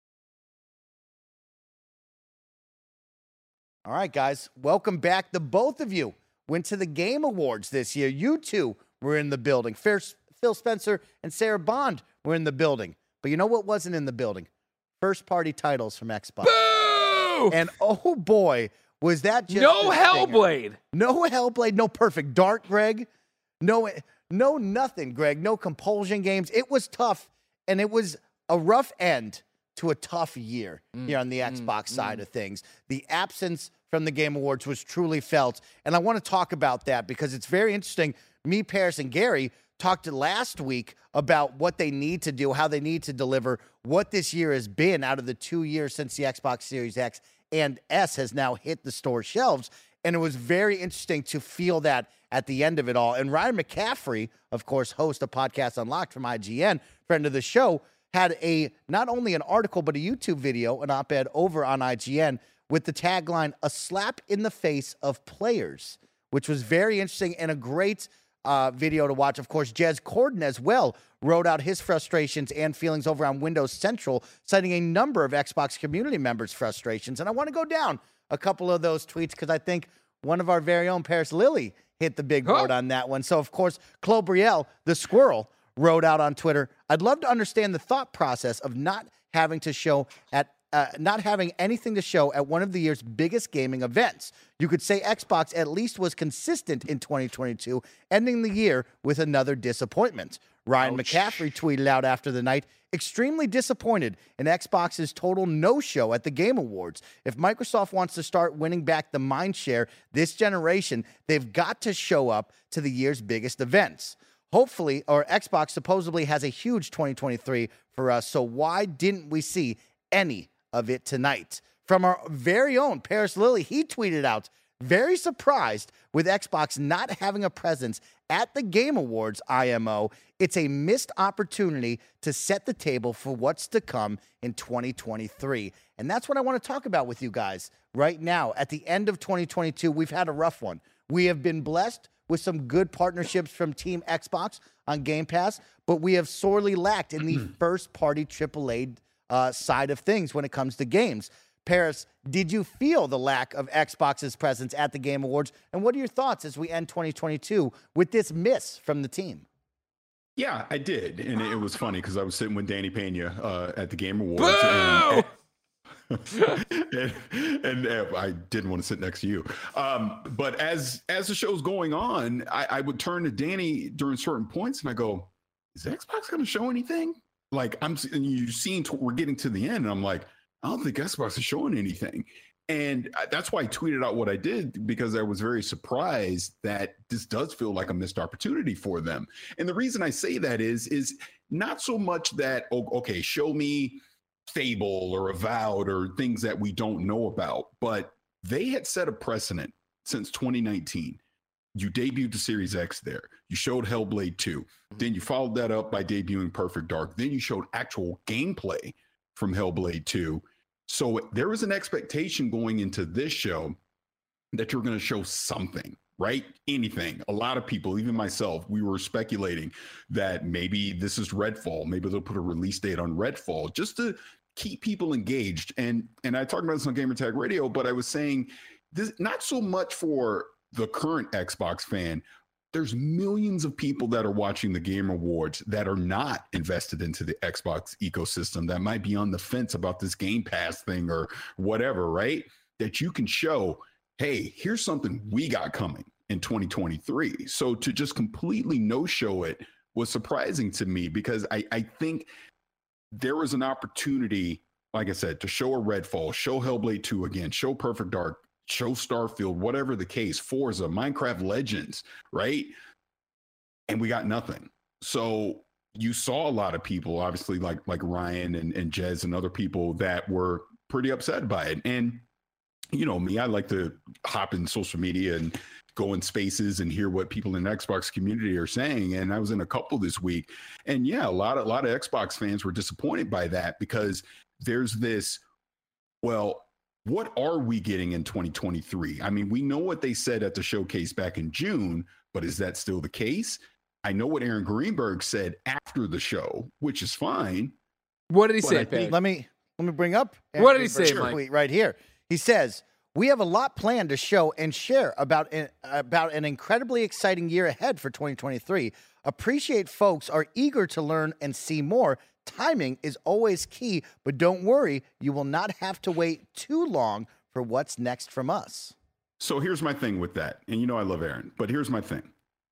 All right, guys, welcome back. The both of you went to the Game Awards this year. You two were in the building. Phil Spencer and Sarah Bond were in the building. But you know what wasn't in the building? First-party titles from Xbox. Boo! And oh boy, was that just no a Hellblade. stinger. No Hellblade, no Perfect Dark, Greg. No, no nothing, Greg. No Compulsion games. It was tough, and it was a rough end to a tough year mm, here on the mm, Xbox side mm. of things. The absence from the Game Awards was truly felt, and I want to talk about that because it's very interesting. Me, Paris, and Gary talked last week about what they need to do, how they need to deliver, what this year has been out of the two years since the Xbox Series X and S has now hit the store shelves. And it was very interesting to feel that at the end of it all. And Ryan McCaffrey, of course, host of Podcast Unlocked from I G N, friend of the show, had a not only an article, but a YouTube video, an op-ed over on I G N with the tagline, "A slap in the face of players," which was very interesting and a great uh, video to watch. Of course, Jez Corden as well wrote out his frustrations and feelings over on Windows Central, citing a number of Xbox community members' frustrations. And I want to go down a couple of those tweets because I think one of our very own Paris Lilly hit the big board on that one. So, of course, Chloe Brielle, the squirrel, wrote out on Twitter, "I'd love to understand the thought process of not having to show at uh, not having anything to show at one of the year's biggest gaming events. You could say Xbox at least was consistent in twenty twenty-two, ending the year with another disappointment." Ryan Ouch. McCaffrey tweeted out after the night, "Extremely disappointed in Xbox's total no-show at the Game Awards. If Microsoft wants to start winning back the mind share this generation, they've got to show up to the year's biggest events. Hopefully, or Xbox supposedly has a huge twenty twenty-three for us, so why didn't we see any of it tonight?" From our very own Paris Lilly, he tweeted out, "Very surprised with Xbox not having a presence at the Game Awards, I M O. It's a missed opportunity to set the table for what's to come in twenty twenty-three. And that's what I want to talk about with you guys right now. At the end of twenty twenty-two, we've had a rough one. We have been blessed with some good partnerships from Team Xbox on Game Pass, but we have sorely lacked in the first-party triple A uh, side of things when it comes to games. Paris, did you feel the lack of Xbox's presence at the Game Awards? And what are your thoughts as we end twenty twenty-two with this miss from the team? Yeah, I did. And it was funny because I was sitting with Danny Pena uh, at the Game Awards. Boo! And, and, and uh, I didn't want to sit next to you. Um, but as as the show's going on, I, I would turn to Danny during certain points and I go, is Xbox going to show anything? Like, I'm and you're seeing, t- we're getting to the end, and I'm like, I don't think Xbox is showing anything. And that's why I tweeted out what I did, because I was very surprised that this does feel like a missed opportunity for them. And the reason I say that is, is not so much that, oh, okay, show me Fable or Avowed or things that we don't know about, but they had set a precedent since twenty nineteen. You debuted the Series X there. You showed Hellblade two. Mm-hmm. Then you followed that up by debuting Perfect Dark. Then you showed actual gameplay from Hellblade two. So there was an expectation going into this show that you're going to show something, right? Anything. A lot of people, even myself, we were speculating that maybe this is Redfall. Maybe they'll put a release date on Redfall just to keep people engaged. And and I talked about this on Gamertag Radio, but I was saying this not so much for the current Xbox fan. There's millions of people that are watching the Game Awards that are not invested into the Xbox ecosystem, that might be on the fence about this Game Pass thing or whatever, right? That you can show, hey, here's something we got coming in twenty twenty-three. So to just completely no-show it was surprising to me, because I, I think there was an opportunity, like I said, to show a Redfall, show Hellblade two again, show Perfect Dark, show Starfield, whatever the case, Forza, Minecraft Legends, right? And we got nothing. So you saw a lot of people, obviously, like like Ryan and, and Jez and other people that were pretty upset by it. And, you know, me, I like to hop in social media and go in spaces and hear what people in the Xbox community are saying. And I was in a couple this week. And yeah, a lot, a lot of Xbox fans were disappointed by that, because there's this, well, what are we getting in twenty twenty-three? I mean, we know what they said at the showcase back in June, but is that still the case? I know what Aaron Greenberg said after the show, which is fine. What did he say, think, let me let me bring up Aaron what did he say, Mike? Tweet right here. He says, "We have a lot planned to show and share about an, about an incredibly exciting year ahead for twenty twenty-three. Appreciate folks are eager to learn and see more. Timing is always key, but don't worry, you will not have to wait too long for what's next from us." So here's my thing with that. And you know I love Aaron, but here's my thing.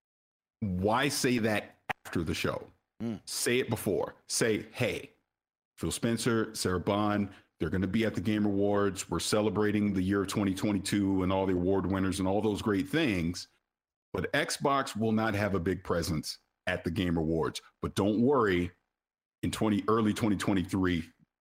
Why say that after the show? Mm. Say it before. Say, hey, Phil Spencer, Sarah Bond, they're going to be at the Game Awards. We're celebrating the year of twenty twenty-two and all the award winners and all those great things. But Xbox will not have a big presence at the Game Awards. But don't worry, in twenty early twenty twenty-three,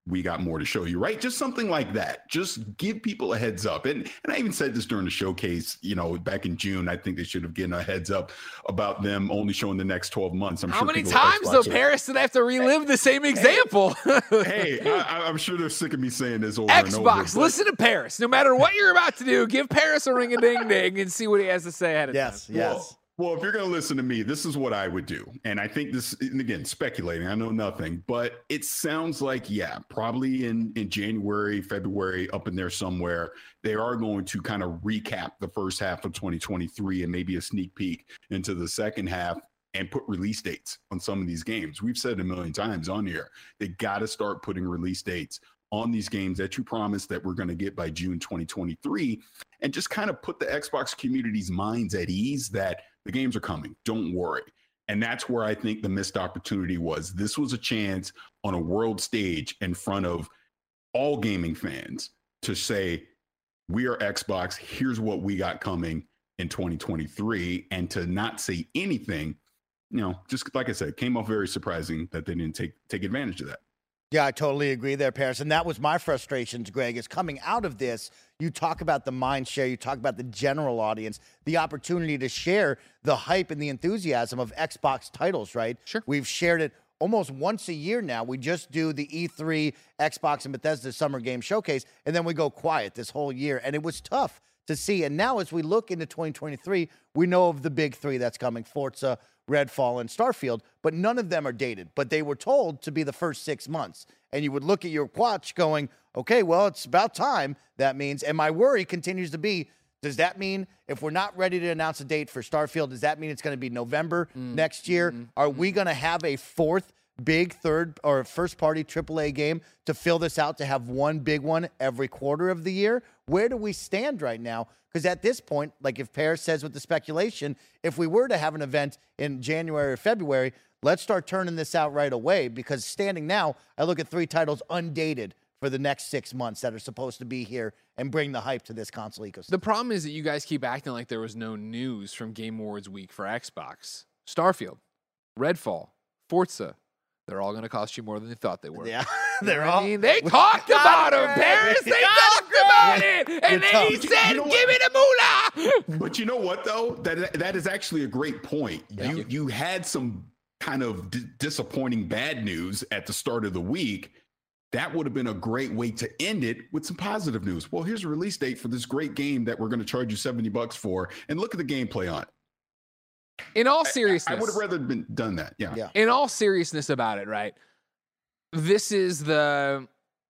we got more to show you, right? Just something like that. Just give people a heads up. And and I even said this during the showcase, you know, back in June. I think they should have given a heads up about them only showing the next twelve months. I'm How sure many people at times, though, Xbox are- Paris, did I have to relive the same example? Hey, I, I'm sure they're sick of me saying this over and over. Xbox, but- listen to Paris. No matter what you're about to do, give Paris a ring-a-ding-ding and see what he has to say ahead of Yes, time. yes. Well, well, if you're going to listen to me, this is what I would do. And I think this, and again, speculating, I know nothing, but it sounds like, yeah, probably in, in January, February, up in there somewhere, they are going to kind of recap the first half of twenty twenty-three and maybe a sneak peek into the second half and put release dates on some of these games. We've said it a million times on here. They got to start putting release dates on these games that you promised that we're going to get by June twenty twenty-three, and just kind of put the Xbox community's minds at ease that the games are coming. Don't worry. And that's where I think the missed opportunity was. This was a chance on a world stage in front of all gaming fans to say, we are Xbox. Here's what we got coming in twenty twenty-three. And to not say anything, you know, just like I said, came off very surprising that they didn't take take advantage of that. Yeah, I totally agree there, Paris. And that was my frustrations, Greg, is coming out of this, you talk about the mind share, you talk about the general audience, the opportunity to share the hype and the enthusiasm of Xbox titles, right? Sure. We've shared it almost once a year now. We just do the E three, Xbox, and Bethesda Summer Game Showcase, and then we go quiet this whole year. And it was tough to see. And now as we look into twenty twenty-three, we know of the big three that's coming, Forza, Redfall, and Starfield, but none of them are dated. But they were told to be the first six months. And you would look at your watch going, okay, well, it's about time. That means, and my worry continues to be, does that mean if we're not ready to announce a date for Starfield, does that mean it's going to be November Mm. next year? Mm-hmm. Are we going to have a fourth big third or first party triple A game to fill this out, to have one big one every quarter of the year? Where do we stand right now? Because at this point, like if Paris says with the speculation, if we were to have an event in January or February, let's start turning this out right away. Because standing now, I look at three titles undated for the next six months that are supposed to be here and bring the hype to this console ecosystem. The problem is that you guys keep acting like there was no news from Game Awards week for Xbox. Starfield, Redfall, Forza, they're all going to cost you more than they thought they were. Yeah, You know they're what all. I mean, they talked about them, Paris. They talked about it, and You're then he tough. said, You know what? "Give me the moolah." But you know what, though? That that is actually a great point. Yeah. You you had some kind of d- disappointing bad news at the start of the week. That would have been a great way to end it with some positive news. Well, here's a release date for this great game that we're going to charge you seventy bucks for, and look at the gameplay on it. In all seriousness, I would have rather been done that. Yeah. Yeah. in all seriousness about it, right? This is the,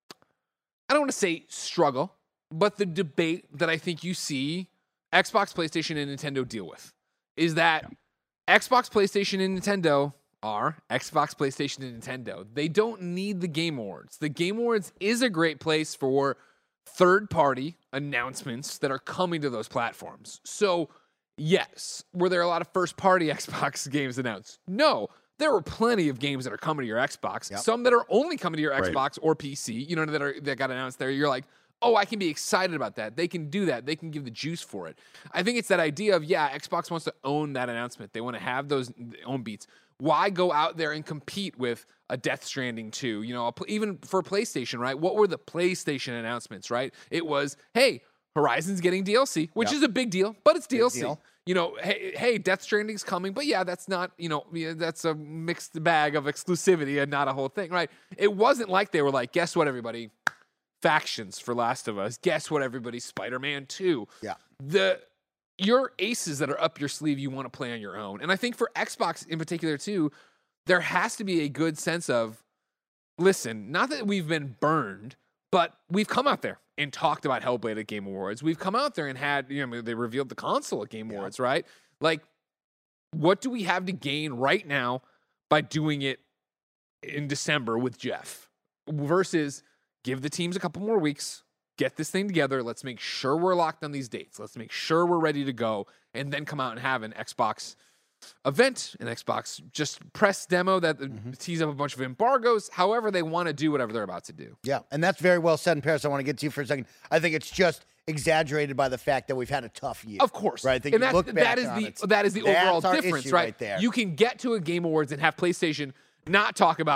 I don't want to say struggle, but the debate that I think you see Xbox, PlayStation, and Nintendo deal with is that Xbox, PlayStation, and Nintendo are Xbox, PlayStation, and Nintendo. They don't need the Game Awards. The Game Awards is a great place for third-party announcements that are coming to those platforms. So, yes, were there a lot of first-party Xbox games announced? No. There were plenty of games that are coming to your Xbox. Yep. Some that are only coming to your Right. Xbox or P C, you know, that are that got announced there. You're like, oh, I can be excited about that. They can do that. They can give the juice for it. I think it's that idea of, yeah, Xbox wants to own that announcement. They want to have those own beats. Why go out there and compete with a Death Stranding two? You know, even for PlayStation, right? What were the PlayStation announcements, right? It was, hey, Horizon's getting D L C, which Yep. is a big deal, but it's D L C. deal. You know, hey, hey, Death Stranding's coming, but yeah, that's not, you know, yeah, that's a mixed bag of exclusivity and not a whole thing, right? It wasn't like they were like, guess what, everybody? Factions for Last of Us. Guess what, everybody? Spider-Man two. Yeah. The your aces that are up your sleeve, you want to play on your own. And I think for Xbox in particular, too, there has to be a good sense of, listen, not that we've been burned, but we've come out there and talked about Hellblade at Game Awards. We've come out there and had, you know, they revealed the console at Game Yeah. Awards, right? Like, what do we have to gain right now by doing it in December with Jeff versus give the teams a couple more weeks, get this thing together. Let's make sure we're locked on these dates. Let's make sure we're ready to go, and then come out and have an Xbox event, an Xbox just press demo that Mm-hmm. tease up a bunch of embargoes, however they want to do whatever they're about to do. Yeah, and that's very well said in Paris. I want to get to you for a second. I think it's just exaggerated by the fact that we've had a tough year. Of course. Right? I think and you that's, look that back is on the it. that is the That's overall our difference, issue right? right there. You can get to a Game Awards and have PlayStation not talk about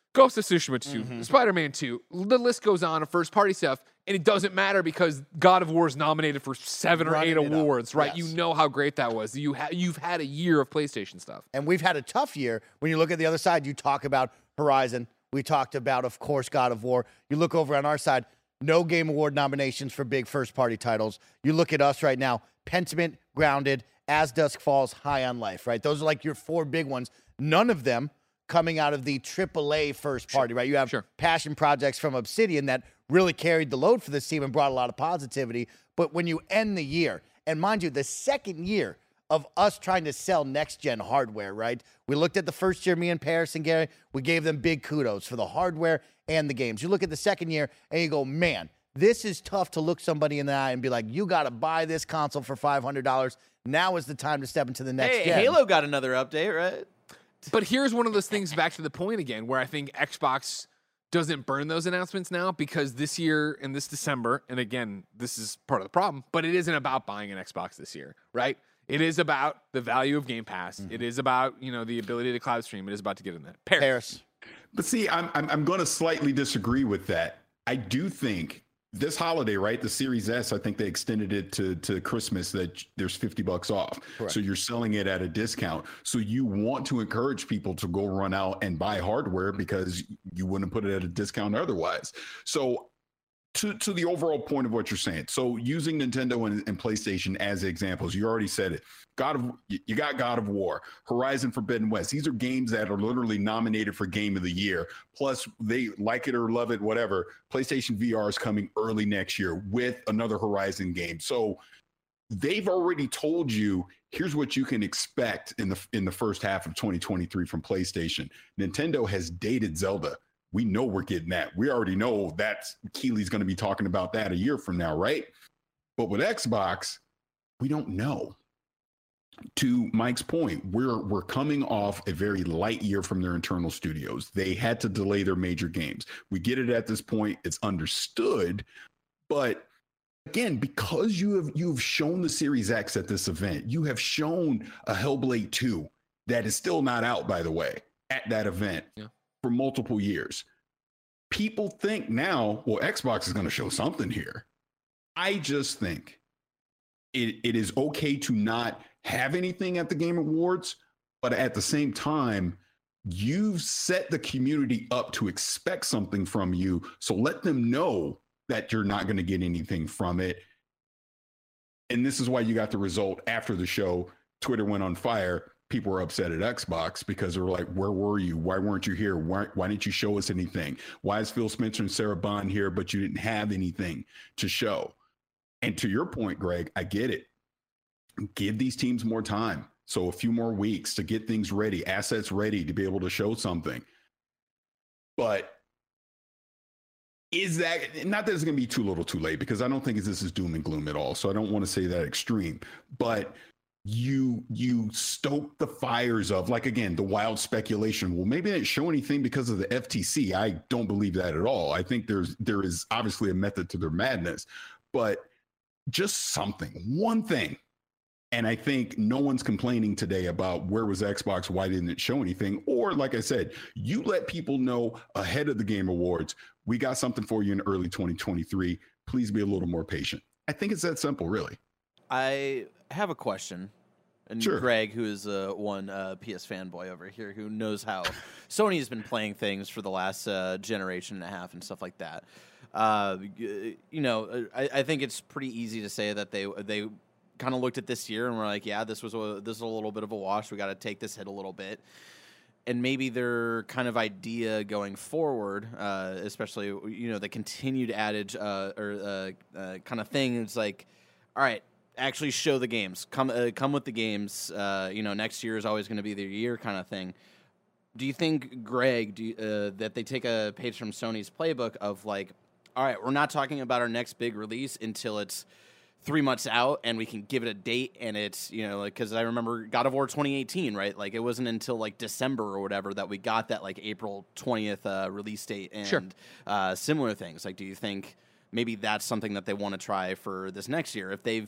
Ghost of Tsushima two, Mhm. Spider-Man two, the list goes on of first-party stuff, and it doesn't matter because God of War is nominated for seven or Running eight it up. awards, right? Yes. You know how great that was. You ha- you've had a year of PlayStation stuff. And we've had a tough year. When you look at the other side, you talk about Horizon. We talked about, of course, God of War. You look over on our side, no Game Award nominations for big first-party titles. You look at us right now, Pentiment, Grounded, As Dusk Falls, High on Life, right? Those are like your four big ones. None of them coming out of the triple A first party, right? You have Sure. passion projects from Obsidian that really carried the load for this team and brought a lot of positivity. But when you end the year, and mind you, the second year of us trying to sell next-gen hardware, right? We looked at the first year, me and Paris and Gary, we gave them big kudos for the hardware and the games. You look at the second year, and you go, man, this is tough to look somebody in the eye and be like, you got to buy this console for five hundred dollars. Now is the time to step into the next Hey, gen. Halo got another update, right? But here's one of those things back to the point again, where I think Xbox doesn't burn those announcements now because this year and this December, and again, this is part of the problem, but it isn't about buying an Xbox this year, right? It is about the value of Game Pass. Mm-hmm. It is about, you know, the ability to cloud stream. It is about to get in that. Paris. Paris. But see, I'm I'm, I'm going to slightly disagree with that. I do think this holiday, right? The Series S, I think they extended it to to Christmas that there's fifty bucks off. Correct. So you're selling it at a discount. So you want to encourage people to go run out and buy hardware because you wouldn't put it at a discount otherwise. So to to the overall point of what you're saying. So using Nintendo and, and PlayStation as examples, you already said it. God of you got God of War, Horizon Forbidden West. These are games that are literally nominated for Game of the Year. Plus, they like it or love it, whatever. PlayStation V R is coming early next year with another Horizon game. So they've already told you here's what you can expect in the in the first half of twenty twenty-three from PlayStation. Nintendo has dated Zelda. We know we're getting that. We already know that Keely's going to be talking about that a year from now, right? But with Xbox, we don't know. To Mike's point, we're we're coming off a very light year from their internal studios. They had to delay their major games. We get it at this point. It's understood. But again, because you have you've shown the Series X at this event, you have shown a Hellblade two that is still not out, by the way, at that event. Yeah. For multiple years. People think now, well, Xbox is going to show something here. I just think it, it is okay to not have anything at the Game Awards, but at the same time, you've set the community up to expect something from you. So let them know that you're not going to get anything from it. And this is why you got the result after the show. Twitter went on fire. People were upset at Xbox because they were like, where were you? Why weren't you here? Why, why didn't you show us anything? Why is Phil Spencer and Sarah Bond here, but you didn't have anything to show? And to your point, Greg, I get it. Give these teams more time. So a few more weeks to get things ready, assets ready to be able to show something. But is that, not that it's going to be too little too late, because I don't think this is doom and gloom at all. So I don't want to say that extreme, but you you stoke the fires of, like, again, the wild speculation. Well, maybe they didn't show anything because of the F T C. I don't believe that at all. I think there's there is obviously a method to their madness, but just something, one thing. And I think no one's complaining today about where was Xbox, why didn't it show anything? Or, like I said, you let people know ahead of the Game Awards, we got something for you in early twenty twenty-three. Please be a little more patient. I think it's that simple, really. I have a question. And Sure. Greg, who is uh, one uh, P S fanboy over here, who knows how Sony has been playing things for the last uh, generation and a half and stuff like that. Uh, you know, I, I think it's pretty easy to say that they they kind of looked at this year and were like, yeah, this was a, this is a little bit of a wash. We got to take this hit a little bit. And maybe their kind of idea going forward, uh, especially, you know, the continued adage uh, or uh, uh, kind of thing is like, all right, actually show the games. Come uh, come with the games. Uh, you know, next year is always going to be their year kind of thing. Do you think, Greg, do you, uh, that they take a page from Sony's playbook of like, all right, we're not talking about our next big release until it's three months out and we can give it a date, and it's, you know, like, because I remember God of War twenty eighteen, right? Like, it wasn't until like December or whatever that we got that like April twentieth uh, release date and Sure. uh, similar things. Like, do you think maybe that's something that they want to try for this next year? If they've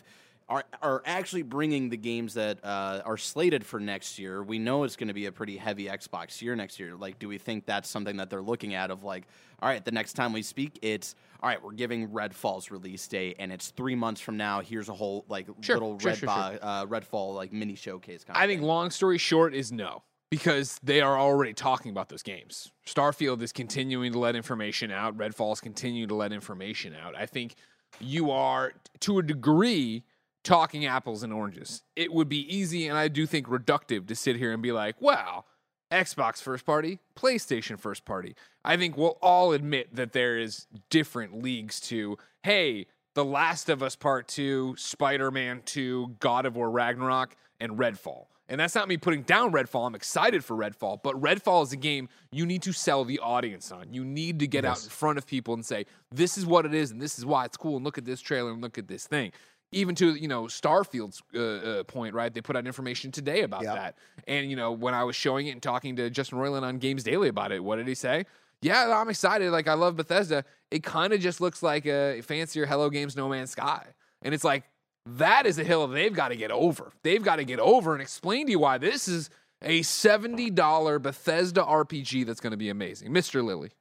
are are actually bringing the games that uh, are slated for next year. We know it's going to be a pretty heavy Xbox year next year. Like, do we think that's something that they're looking at of like, all right, the next time we speak, it's all right, we're giving Redfall's release date, and it's three months from now. Here's a whole like Sure, little sure, Red sure, Bo- Uh, Redfall like mini showcase kind I of think thing. long story short is no, because they are already talking about those games. Starfield is continuing to let information out. Redfall is continuing to let information out. I think you are, to a degree, talking apples and oranges. It would be easy, and I do think reductive, to sit here and be like, well, Xbox first party, PlayStation first party. I think we'll all admit that there is different leagues to, hey, The Last of Us Part two, Spider-Man two, God of War Ragnarok, and Redfall. And that's not me putting down Redfall. I'm excited for Redfall. But Redfall is a game you need to sell the audience on. You need to get Yes. out in front of people and say, this is what it is, and this is why it's cool, and look at this trailer, and look at this thing. Even to, you know, Starfield's uh, uh, point, right? They put out information today about Yep. that. And, you know, when I was showing it and talking to Justin Roiland on Games Daily about it, what did he say? Yeah, I'm excited. Like, I love Bethesda. It kind of just looks like a fancier Hello Games No Man's Sky. And it's like, that is a hill they've got to get over. They've got to get over and explain to you why this is a seventy dollars Bethesda R P G that's going to be amazing. Mister Lilly.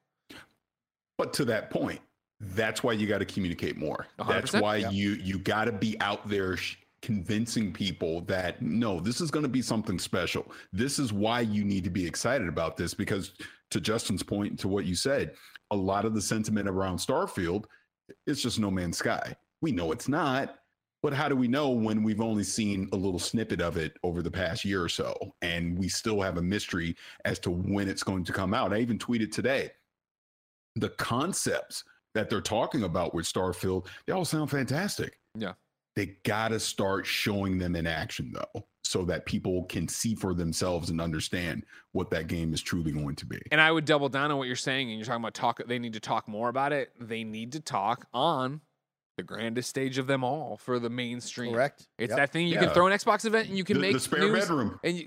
But to that point, that's why you got to communicate more. one hundred That's percent. why Yep. you you got to be out there sh- convincing people that no, this is going to be something special. This is why you need to be excited about this, because to Justin's point, to what you said, a lot of the sentiment around Starfield, it's just No Man's Sky. We know it's not, but how do we know when we've only seen a little snippet of it over the past year or so, and we still have a mystery as to when it's going to come out? I even tweeted today, the concepts that they're talking about with Starfield, they all sound fantastic. Yeah. They got to start showing them in action, though, so that people can see for themselves and understand what that game is truly going to be. And I would double down on what you're saying, and you're talking about talk. They need to talk more about it. They need to talk on the grandest stage of them all for the mainstream. Correct. It's Yep. that thing you Yeah. can throw an Xbox event and you can The- make the spare news bedroom. And you,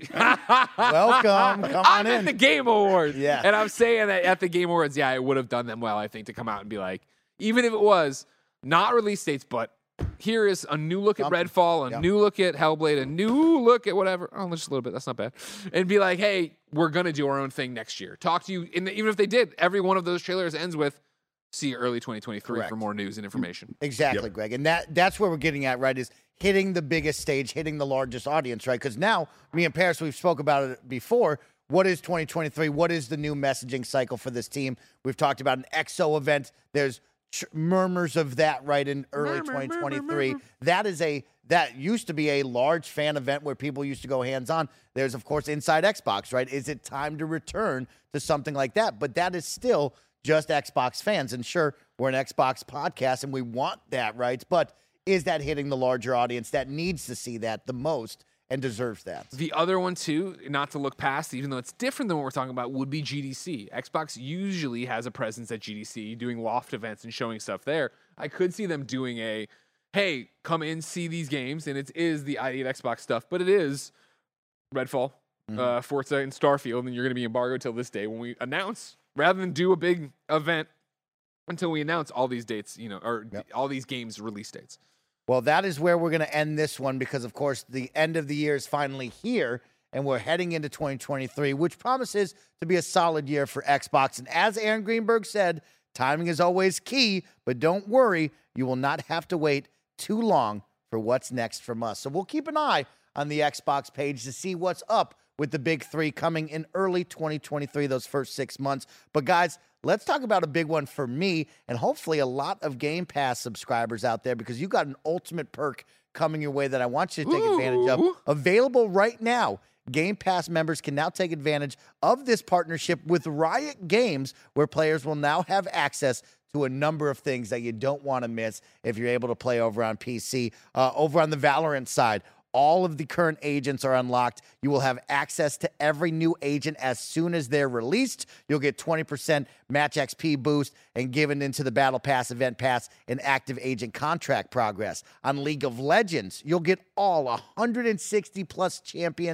Welcome. Come I'm on at in. the Game Awards. Yeah. And I'm saying that at the Game Awards, yeah, it would have done them well, I think, to come out and be like, even if it was not release dates, but here is a new look at Something. Redfall, a Yep. new look at Hellblade, a new look at whatever. Oh, just a little bit. That's not bad. And be like, hey, we're going to do our own thing next year. Talk to you. And even if they did, every one of those trailers ends with, see you early twenty twenty-three Correct. for more news and information. Exactly, Yep. Greg. And that that's where we're getting at, right, is hitting the biggest stage, hitting the largest audience, right? Because now, me and Paris, we've spoke about it before. What is twenty twenty-three? What is the new messaging cycle for this team? We've talked about an X O event. There's ch- murmurs of that, right, in early Murmur, twenty murmur, twenty-three. murmur. That is a that used to be a large fan event where people used to go hands-on. There's, of course, Inside Xbox, right? Is it time to return to something like that? But that is still just Xbox fans. And sure, we're an Xbox podcast and we want that, right? But is that hitting the larger audience that needs to see that the most and deserves that? The other one, too, not to look past, even though it's different than what we're talking about, would be G D C. Xbox usually has a presence at G D C, doing loft events and showing stuff there. I could see them doing a, hey, come in, see these games, and it is the I D at Xbox stuff, but it is Redfall, Mhm. uh, Forza, and Starfield, and you're going to be embargoed till this day when we announce, rather than do a big event until we announce all these dates, you know, or Yep. all these games release dates. Well, that is where we're going to end this one because, of course, the end of the year is finally here and we're heading into twenty twenty-three, which promises to be a solid year for Xbox. And as Aaron Greenberg said, timing is always key, but don't worry, you will not have to wait too long for what's next from us. So we'll keep an eye on the Xbox page to see what's up with the big three coming in early twenty twenty-three, those first six months. But guys, let's talk about a big one for me and hopefully a lot of Game Pass subscribers out there because you got an ultimate perk coming your way that I want you to take advantage of. Ooh. Available right now. Game Pass members can now take advantage of this partnership with Riot Games, where players will now have access to a number of things that you don't want to miss if you're able to play over on P C. Uh, over on the Valorant side, all of the current agents are unlocked. You will have access to every new agent as soon as they're released. You'll get twenty percent match X P boost and given into the Battle Pass, Event Pass, and active agent contract progress. On League of Legends, you'll get all one hundred sixty plus champions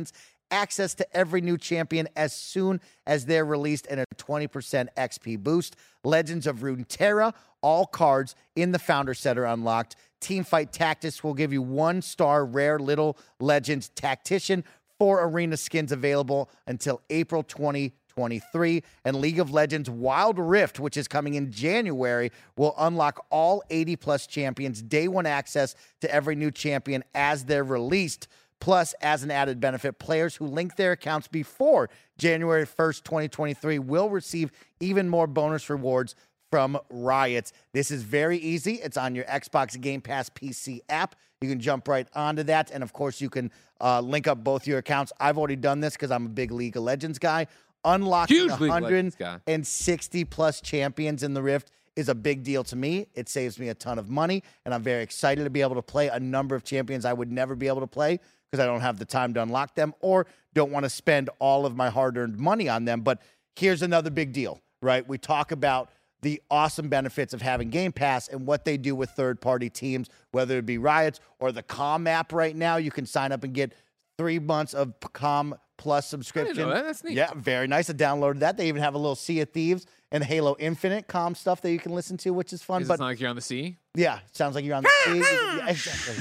access to every new champion as soon as they're released and a twenty percent X P boost. Legends of Runeterra, all cards in the Founder Set are unlocked. Teamfight Tactics will give you one-star rare Little Legends Tactician, four arena skins available until April twenty twenty-three. And League of Legends Wild Rift, which is coming in January, will unlock all eighty plus champions, day one access to every new champion as they're released. Plus, as an added benefit, players who link their accounts before January first, twenty twenty-three will receive even more bonus rewards from Riot. This is very easy. It's on your Xbox Game Pass P C app. You can jump right onto that. And of course, you can uh, link up both your accounts. I've already done this because I'm a big League of Legends guy. Unlocking one hundred sixty plus champions in the Rift is a big deal to me. It saves me a ton of money, and I'm very excited to be able to play a number of champions I would never be able to play because I don't have the time to unlock them or don't want to spend all of my hard-earned money on them. But here's another big deal, right? We talk about the awesome benefits of having Game Pass and what they do with third-party teams, whether it be Riot or the Calm app right now. You can sign up and get three months of Calm Plus subscription. I didn't know that. That's neat. Yeah, very nice. I downloaded that. They even have a little Sea of Thieves and Halo Infinite Calm stuff that you can listen to, which is fun. Is but it not like you're on the sea? yeah, it sounds like you're on the sea. Yeah, exactly.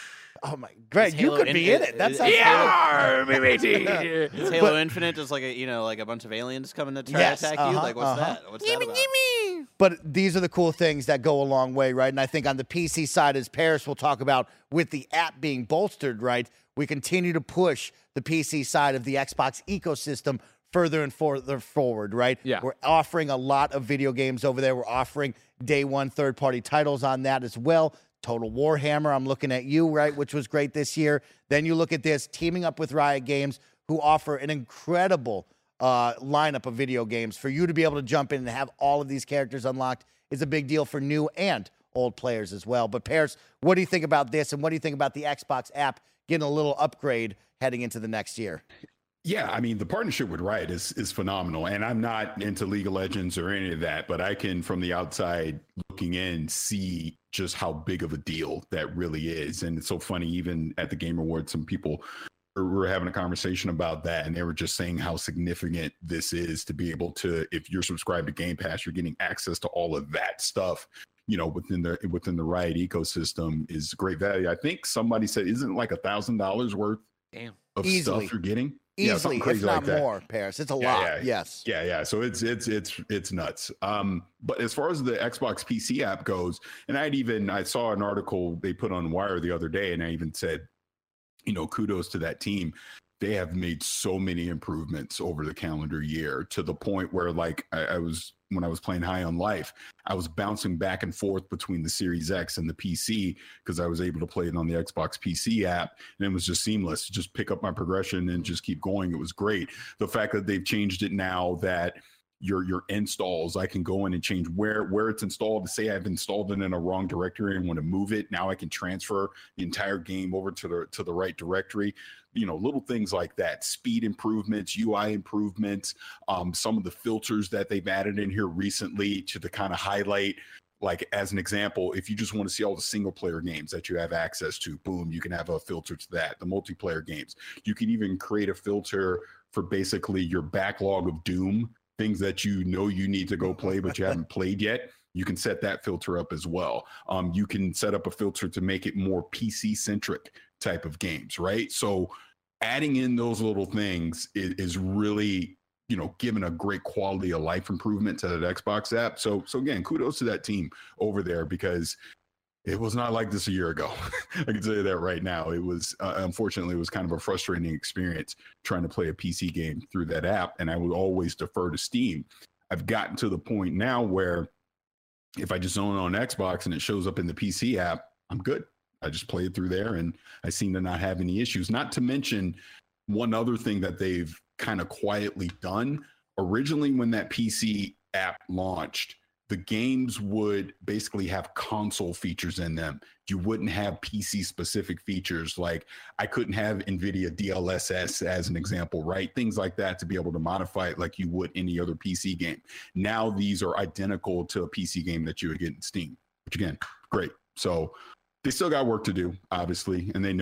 Oh my, Greg, you Halo could in- be in is- it. That's is- sounds Yeah, maybe. Is Halo Infinite just like a, you know, like a bunch of aliens coming to try Yes, to attack uh-huh, you? Like, what's uh-huh. that? What's that about? But these are the cool things that go a long way, right? And I think on the P C side, as Paris will talk about, with the app being bolstered, right, we continue to push the P C side of the Xbox ecosystem further and further forward, right? Yeah. We're offering a lot of video games over there. We're offering day one third-party titles on that as well. Total Warhammer, I'm looking at you, right, which was great this year. Then you look at this, teaming up with Riot Games, who offer an incredible uh, lineup of video games. For you to be able to jump in and have all of these characters unlocked is a big deal for new and old players as well. But Paris, what do you think about this, and what do you think about the Xbox app getting a little upgrade heading into the next year? Yeah, I mean, the partnership with Riot is is phenomenal. And I'm not into League of Legends or any of that, but I can, from the outside looking in, see just how big of a deal that really is. And it's so funny, even at the Game Awards, some people were having a conversation about that, and they were just saying how significant this is to be able to, if you're subscribed to Game Pass, you're getting access to all of that stuff, you know, within the within the Riot ecosystem is great value. I think somebody said, isn't it like a thousand dollars worth Damn. of Easily. stuff you're getting? Easily, yeah, if not like that. more, Paris. It's a Yeah, lot, yeah. yes. Yeah, yeah. So it's it's it's it's nuts. Um, but as far as the Xbox P C app goes, and I'd even I saw an article they put on Wire the other day, and I even said, you know, kudos to that team. They have made so many improvements over the calendar year to the point where, like, I, I was when I was playing High on Life, I was bouncing back and forth between the Series X and the P C because I was able to play it on the Xbox P C app, and it was just seamless. Just pick up my progression and just keep going. It was great. The fact that they've changed it now that your your installs, I can go in and change where where it's installed. Say I've installed it in a wrong directory and want to move it, now I can transfer the entire game over to the to the right directory. You know, little things like that, speed improvements, U I improvements, um, some of the filters that they've added in here recently to the kind of highlight. Like, as an example, if you just want to see all the single player games that you have access to, boom, you can have a filter to that. The multiplayer games, you can even create a filter for basically your backlog of Doom, things that you know you need to go play, but you haven't played yet. You can set that filter up as well. Um, you can set up a filter to make it more P C centric type of games, right? So adding in those little things is, is really, you know, giving a great quality of life improvement to that Xbox app. So, so again, kudos to that team over there, because it was not like this a year ago. I can tell you that right now. It was, uh, unfortunately, it was kind of a frustrating experience trying to play a P C game through that app. And I would always defer to Steam. I've gotten to the point now where if I just own it on Xbox and it shows up in the P C app, I'm good. I just play it through there and I seem to not have any issues. Not to mention one other thing that they've kind of quietly done. Originally, when that P C app launched, the games would basically have console features in them. You wouldn't have P C specific features. Like, I couldn't have NVIDIA D L S S as an example, right? Things like that to be able to modify it like you would any other P C game. Now these are identical to a P C game that you would get in Steam, which again, great. So they still got work to do, obviously, and they know it,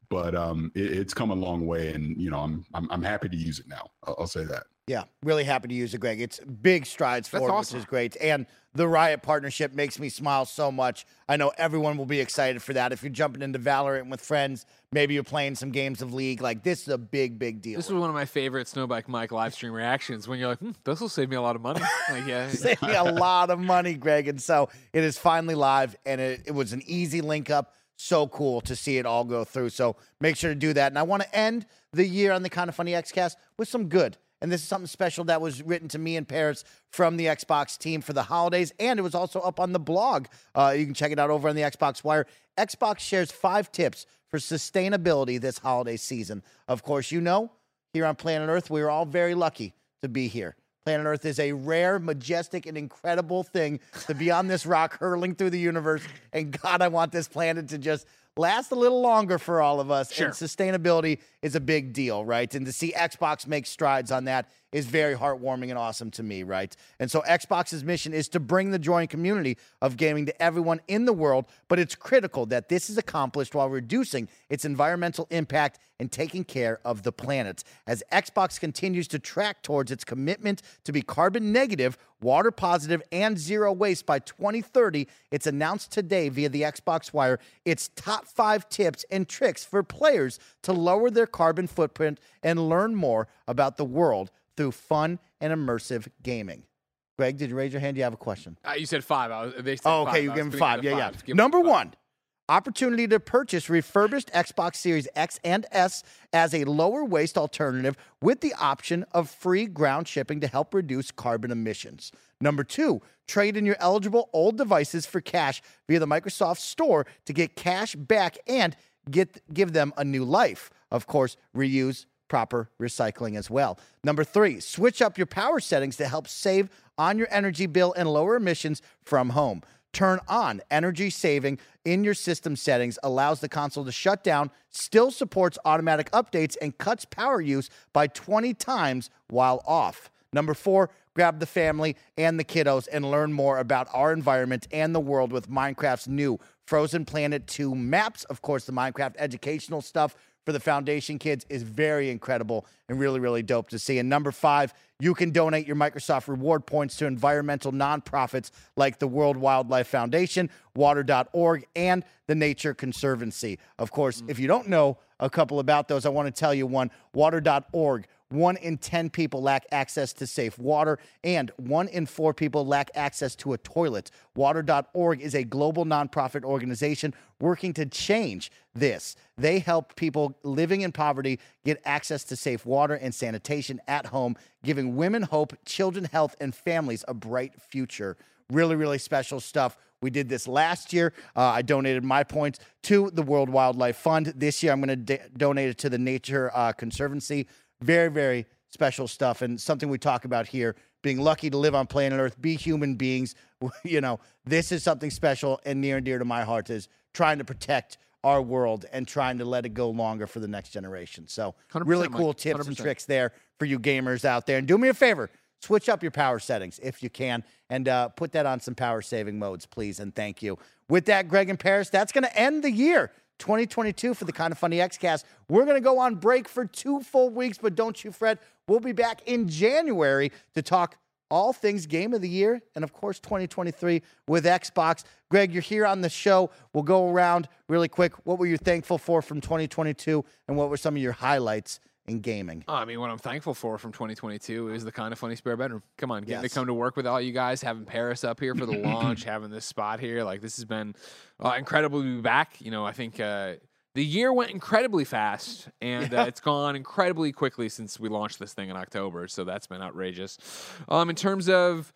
but um, it, it's come a long way, and you know, I'm I'm, I'm happy to use it now. I'll, I'll say that. Yeah, really happy to use it, Greg. It's big strides That's forward, awesome. which is great. And the Riot partnership makes me smile so much. I know everyone will be excited for that. If you're jumping into Valorant with friends, maybe you're playing some games of League, like this is a big, big deal. This was one of my favorite Snowbike Mike live stream reactions when you're like, hmm, this will save me a lot of money. Like, yeah. Saved me a lot of money, Greg. And so it is finally live, and it, it was an easy link up. So cool to see it all go through. So make sure to do that. And I want to end the year on the Kind of Funny XCast with some good. And this is something special that was written to me and Paris from the Xbox team for the holidays. And it was also up on the blog. Uh, you can check it out over on the Xbox Wire. Xbox shares five tips for sustainability this holiday season. Of course, you know, here on planet Earth, we are all very lucky to be here. Planet Earth is a rare, majestic, and incredible thing to be on this rock hurling through the universe. And God, I want this planet to just last a little longer for all of us. Sure. And sustainability is a big deal, right? And to see Xbox make strides on that is very heartwarming and awesome to me, right? And so Xbox's mission is to bring the joy and community of gaming to everyone in the world, but it's critical that this is accomplished while reducing its environmental impact and taking care of the planet. As Xbox continues to track towards its commitment to be carbon negative, water positive, and zero waste by twenty thirty, it's announced today via the Xbox Wire its top five tips and tricks for players to lower their carbon footprint and learn more about the world through fun and immersive gaming. Greg, did you raise your hand? Do you have a question? Uh, you said five. I was, they said Oh, five. okay, you I give was him gonna five. give Yeah, them yeah. five. Give them Number five. one, opportunity to purchase refurbished Xbox Series X and S as a lower waste alternative with the option of free ground shipping to help reduce carbon emissions. Number two, trade in your eligible old devices for cash via the Microsoft Store to get cash back and get give them a new life. Of course, reuse, proper recycling as well. Number three, switch up your power settings to help save on your energy bill and lower emissions from home. Turn on energy saving in your system settings, allows the console to shut down, still supports automatic updates, and cuts power use by twenty times while off. Number four, grab the family and the kiddos and learn more about our environment and the world with Minecraft's new Frozen Planet two maps. Of course, the Minecraft educational stuff for the Foundation kids is very incredible and really, really dope to see. And number five, you can donate your Microsoft reward points to environmental nonprofits like the World Wildlife Foundation, water dot org, and the Nature Conservancy. Of course, if you don't know a couple about those, I want to tell you one, water dot org. One in ten people lack access to safe water, and one in four people lack access to a toilet. water dot org is a global nonprofit organization working to change this. They help people living in poverty get access to safe water and sanitation at home, giving women hope, children health, and families a bright future. Really, really special stuff. We did this last year. Uh, I donated my points to the World Wildlife Fund. This year, I'm going to d- donate it to the Nature uh, Conservancy. Very, very special stuff, and something we talk about here, being lucky to live on planet Earth, be human beings. You know, this is something special and near and dear to my heart, is trying to protect our world and trying to let it go longer for the next generation. So one hundred percent, really cool Mike. tips one hundred and percent. tricks there for you gamers out there. And do me a favor, switch up your power settings if you can, and uh, put that on some power saving modes, please, and thank you. With that, Greg and Paris, that's going to end the year. twenty twenty-two for the Kind of Funny XCast. We're going to go on break for two full weeks, but don't you fret. We'll be back in January to talk all things Game of the Year and, of course, twenty twenty-three with Xbox. Greg, you're here on the show. We'll go around really quick. What were you thankful for from twenty twenty-two, and what were some of your highlights in gaming? Oh, I mean, what I'm thankful for from twenty twenty-two is the Kind of Funny spare bedroom. Come on, getting Yes. to come to work with all you guys, having Paris up here for the launch, having this spot here. Like, this has been uh, incredible to be back. You know, I think uh, the year went incredibly fast, and uh, it's gone incredibly quickly since we launched this thing in October. So that's been outrageous. Um, in terms of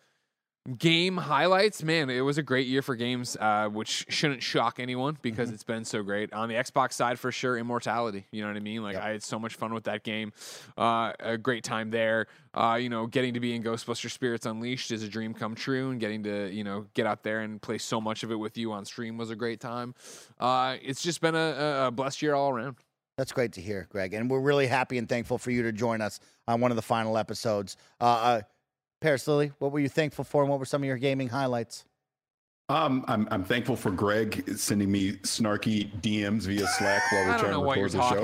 game highlights, man, it was a great year for games, uh, which shouldn't shock anyone because Mm-hmm. it's been so great. On the Xbox side, for sure, Immortality. You know what I mean? Like, Yep. I had so much fun with that game. Uh, a great time there. Uh, you know, getting to be in Ghostbuster Spirits Unleashed is a dream come true, and getting to, you know, get out there and play so much of it with you on stream was a great time. Uh, it's just been a, a blessed year all around. That's great to hear, Greg. And we're really happy and thankful for you to join us on one of the final episodes. Uh, uh, Paris Lily, what were you thankful for, and what were some of your gaming highlights? Um, I'm I'm thankful for Greg sending me snarky D Ms via Slack while we're I don't trying know to what you're record the show. talking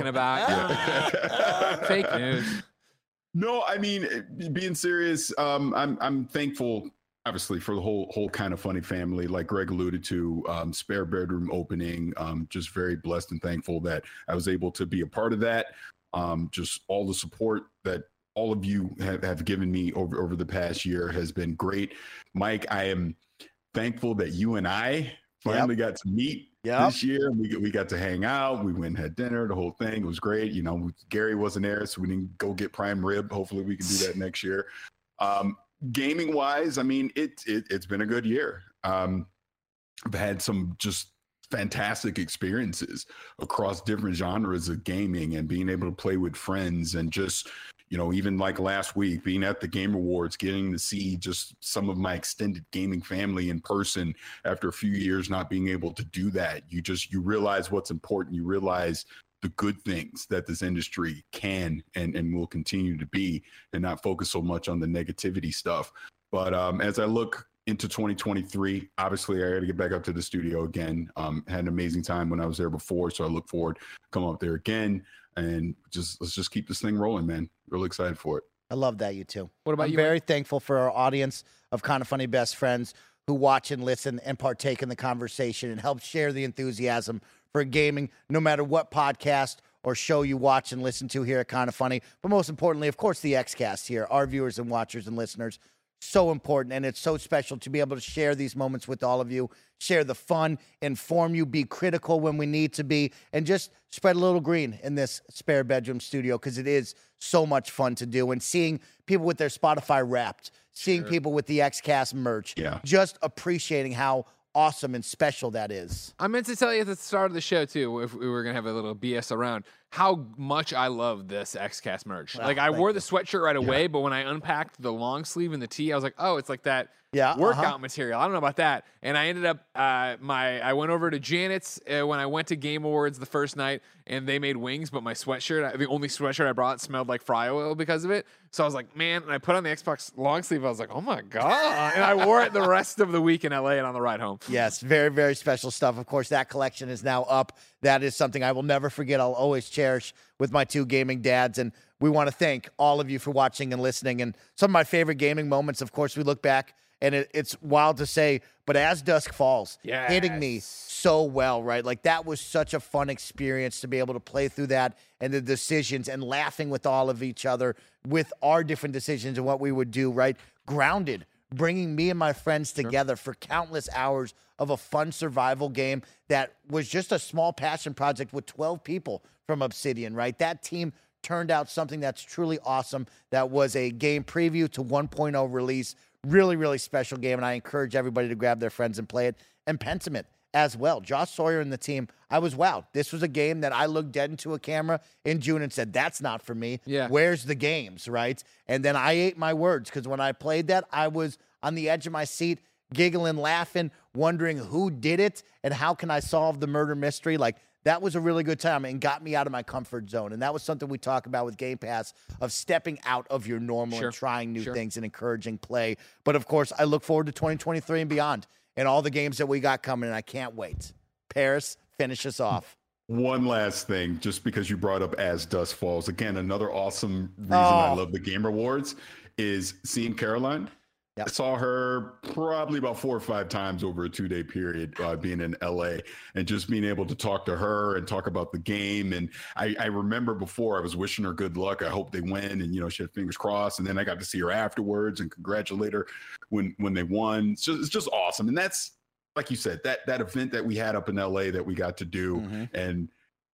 about. Fake news. No, I mean, being serious, um, I'm I'm thankful, obviously, for the whole whole kind of funny family. Like Greg alluded to, um, spare bedroom opening. Um, just very blessed and thankful that I was able to be a part of that. Um, just all the support that all of you have, have given me over over the past year has been great. Mike, I am thankful that you and I finally yep. got to meet yep. this year. We we got to hang out. We went and had dinner. The whole thing, it was great. You know, Gary wasn't there, so we didn't go get prime rib. Hopefully, we can do that next year. Um, gaming wise, I mean, it, it it's been a good year. Um, I've had some just fantastic experiences across different genres of gaming and being able to play with friends and just, you know, even like last week, being at the Game Awards, getting to see just some of my extended gaming family in person after a few years not being able to do that. You just, you realize what's important. You realize the good things that this industry can and, and will continue to be, and not focus so much on the negativity stuff. But um, as I look into twenty twenty-three, obviously I got to get back up to the studio again. Um, had an amazing time when I was there before, so I look forward to coming up there again. And just let's just keep this thing rolling, man. Really excited for it. I love that, you too. What about I'm you? I'm very thankful for our audience of Kind of Funny best friends who watch and listen and partake in the conversation and help share the enthusiasm for gaming, no matter what podcast or show you watch and listen to here at Kind of Funny. But most importantly, of course, the X-Cast here, our viewers and watchers and listeners. So important, and it's so special to be able to share these moments with all of you, share the fun, inform you, be critical when we need to be, and just spread a little green in this spare bedroom studio, because it is so much fun to do. And seeing people with their Spotify Wrapped, seeing Sure. people with the X-Cast merch, Yeah. just appreciating how awesome and special that is. I meant to tell you at the start of the show, too, if we were going to have a little B S around, how much I love this X-Cast merch. Wow, like, I thank wore you. the sweatshirt right away, but when I unpacked the long sleeve and the tee, I was like, oh, it's like that Yeah, workout uh-huh. material. I don't know about that. And I ended up, uh, my I went over to Janet's uh, when I went to Game Awards the first night, and they made wings, but my sweatshirt, the only sweatshirt I brought, smelled like fry oil because of it. So I was like, man, and I put on the Xbox long sleeve. I was like, oh my God. And I wore it the rest of the week in L A and on the ride home. Yes, very, very special stuff. Of course, that collection is now up. That is something I will never forget. I'll always cherish with my two gaming dads. And we want to thank all of you for watching and listening. And some of my favorite gaming moments, of course, we look back, and it, it's wild to say, but As Dusk Falls, Yes. hitting me so well, right? Like, that was such a fun experience to be able to play through that and the decisions and laughing with all of each other with our different decisions and what we would do, right? Grounded, bringing me and my friends together for countless hours of a fun survival game that was just a small passion project with twelve people from Obsidian, right? That team turned out something that's truly awesome. That was a game preview to one point oh release. Really, really special game, and I encourage everybody to grab their friends and play it. And Pentiment as well. Josh Sawyer and the team, I was wowed. This was a game that I looked dead into a camera in June and said, that's not for me. Yeah. Where's the games, right? And then I ate my words, because when I played that, I was on the edge of my seat, giggling, laughing, wondering who did it and how can I solve the murder mystery. Like, that was a really good time and got me out of my comfort zone. And that was something we talk about with Game Pass, of stepping out of your normal Sure. and trying new Sure. things and encouraging play. But of course, I look forward to twenty twenty-three and beyond and all the games that we got coming, and I can't wait. Paris, finish us off. One last thing, just because you brought up As Dusk Falls. Again, another awesome reason Oh. I love the Game Awards is seeing Caroline. Yep. I saw her probably about four or five times over a two-day period, uh, being in L A, and just being able to talk to her and talk about the game. And I, I remember before I was wishing her good luck. I hope they win, and you know, she had fingers crossed. And then I got to see her afterwards and congratulate her when when they won. It's just, it's just awesome. And that's, like you said, that that event that we had up in L A that we got to do, Mm-hmm. and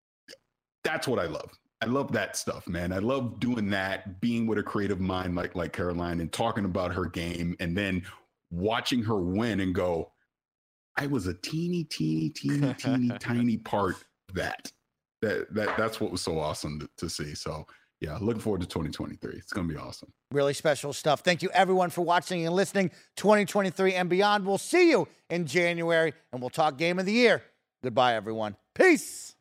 that's what I love. I love that stuff, man. I love doing that, being with a creative mind like like Caroline and talking about her game, and then watching her win and go, I was a teeny, teeny, teeny, teeny, tiny part of that. That that that's what was so awesome to, to see. So yeah, looking forward to twenty twenty-three. It's gonna be awesome. Really special stuff. Thank you, everyone, for watching and listening. twenty twenty-three and beyond. We'll see you in January, and we'll talk Game of the Year. Goodbye, everyone. Peace.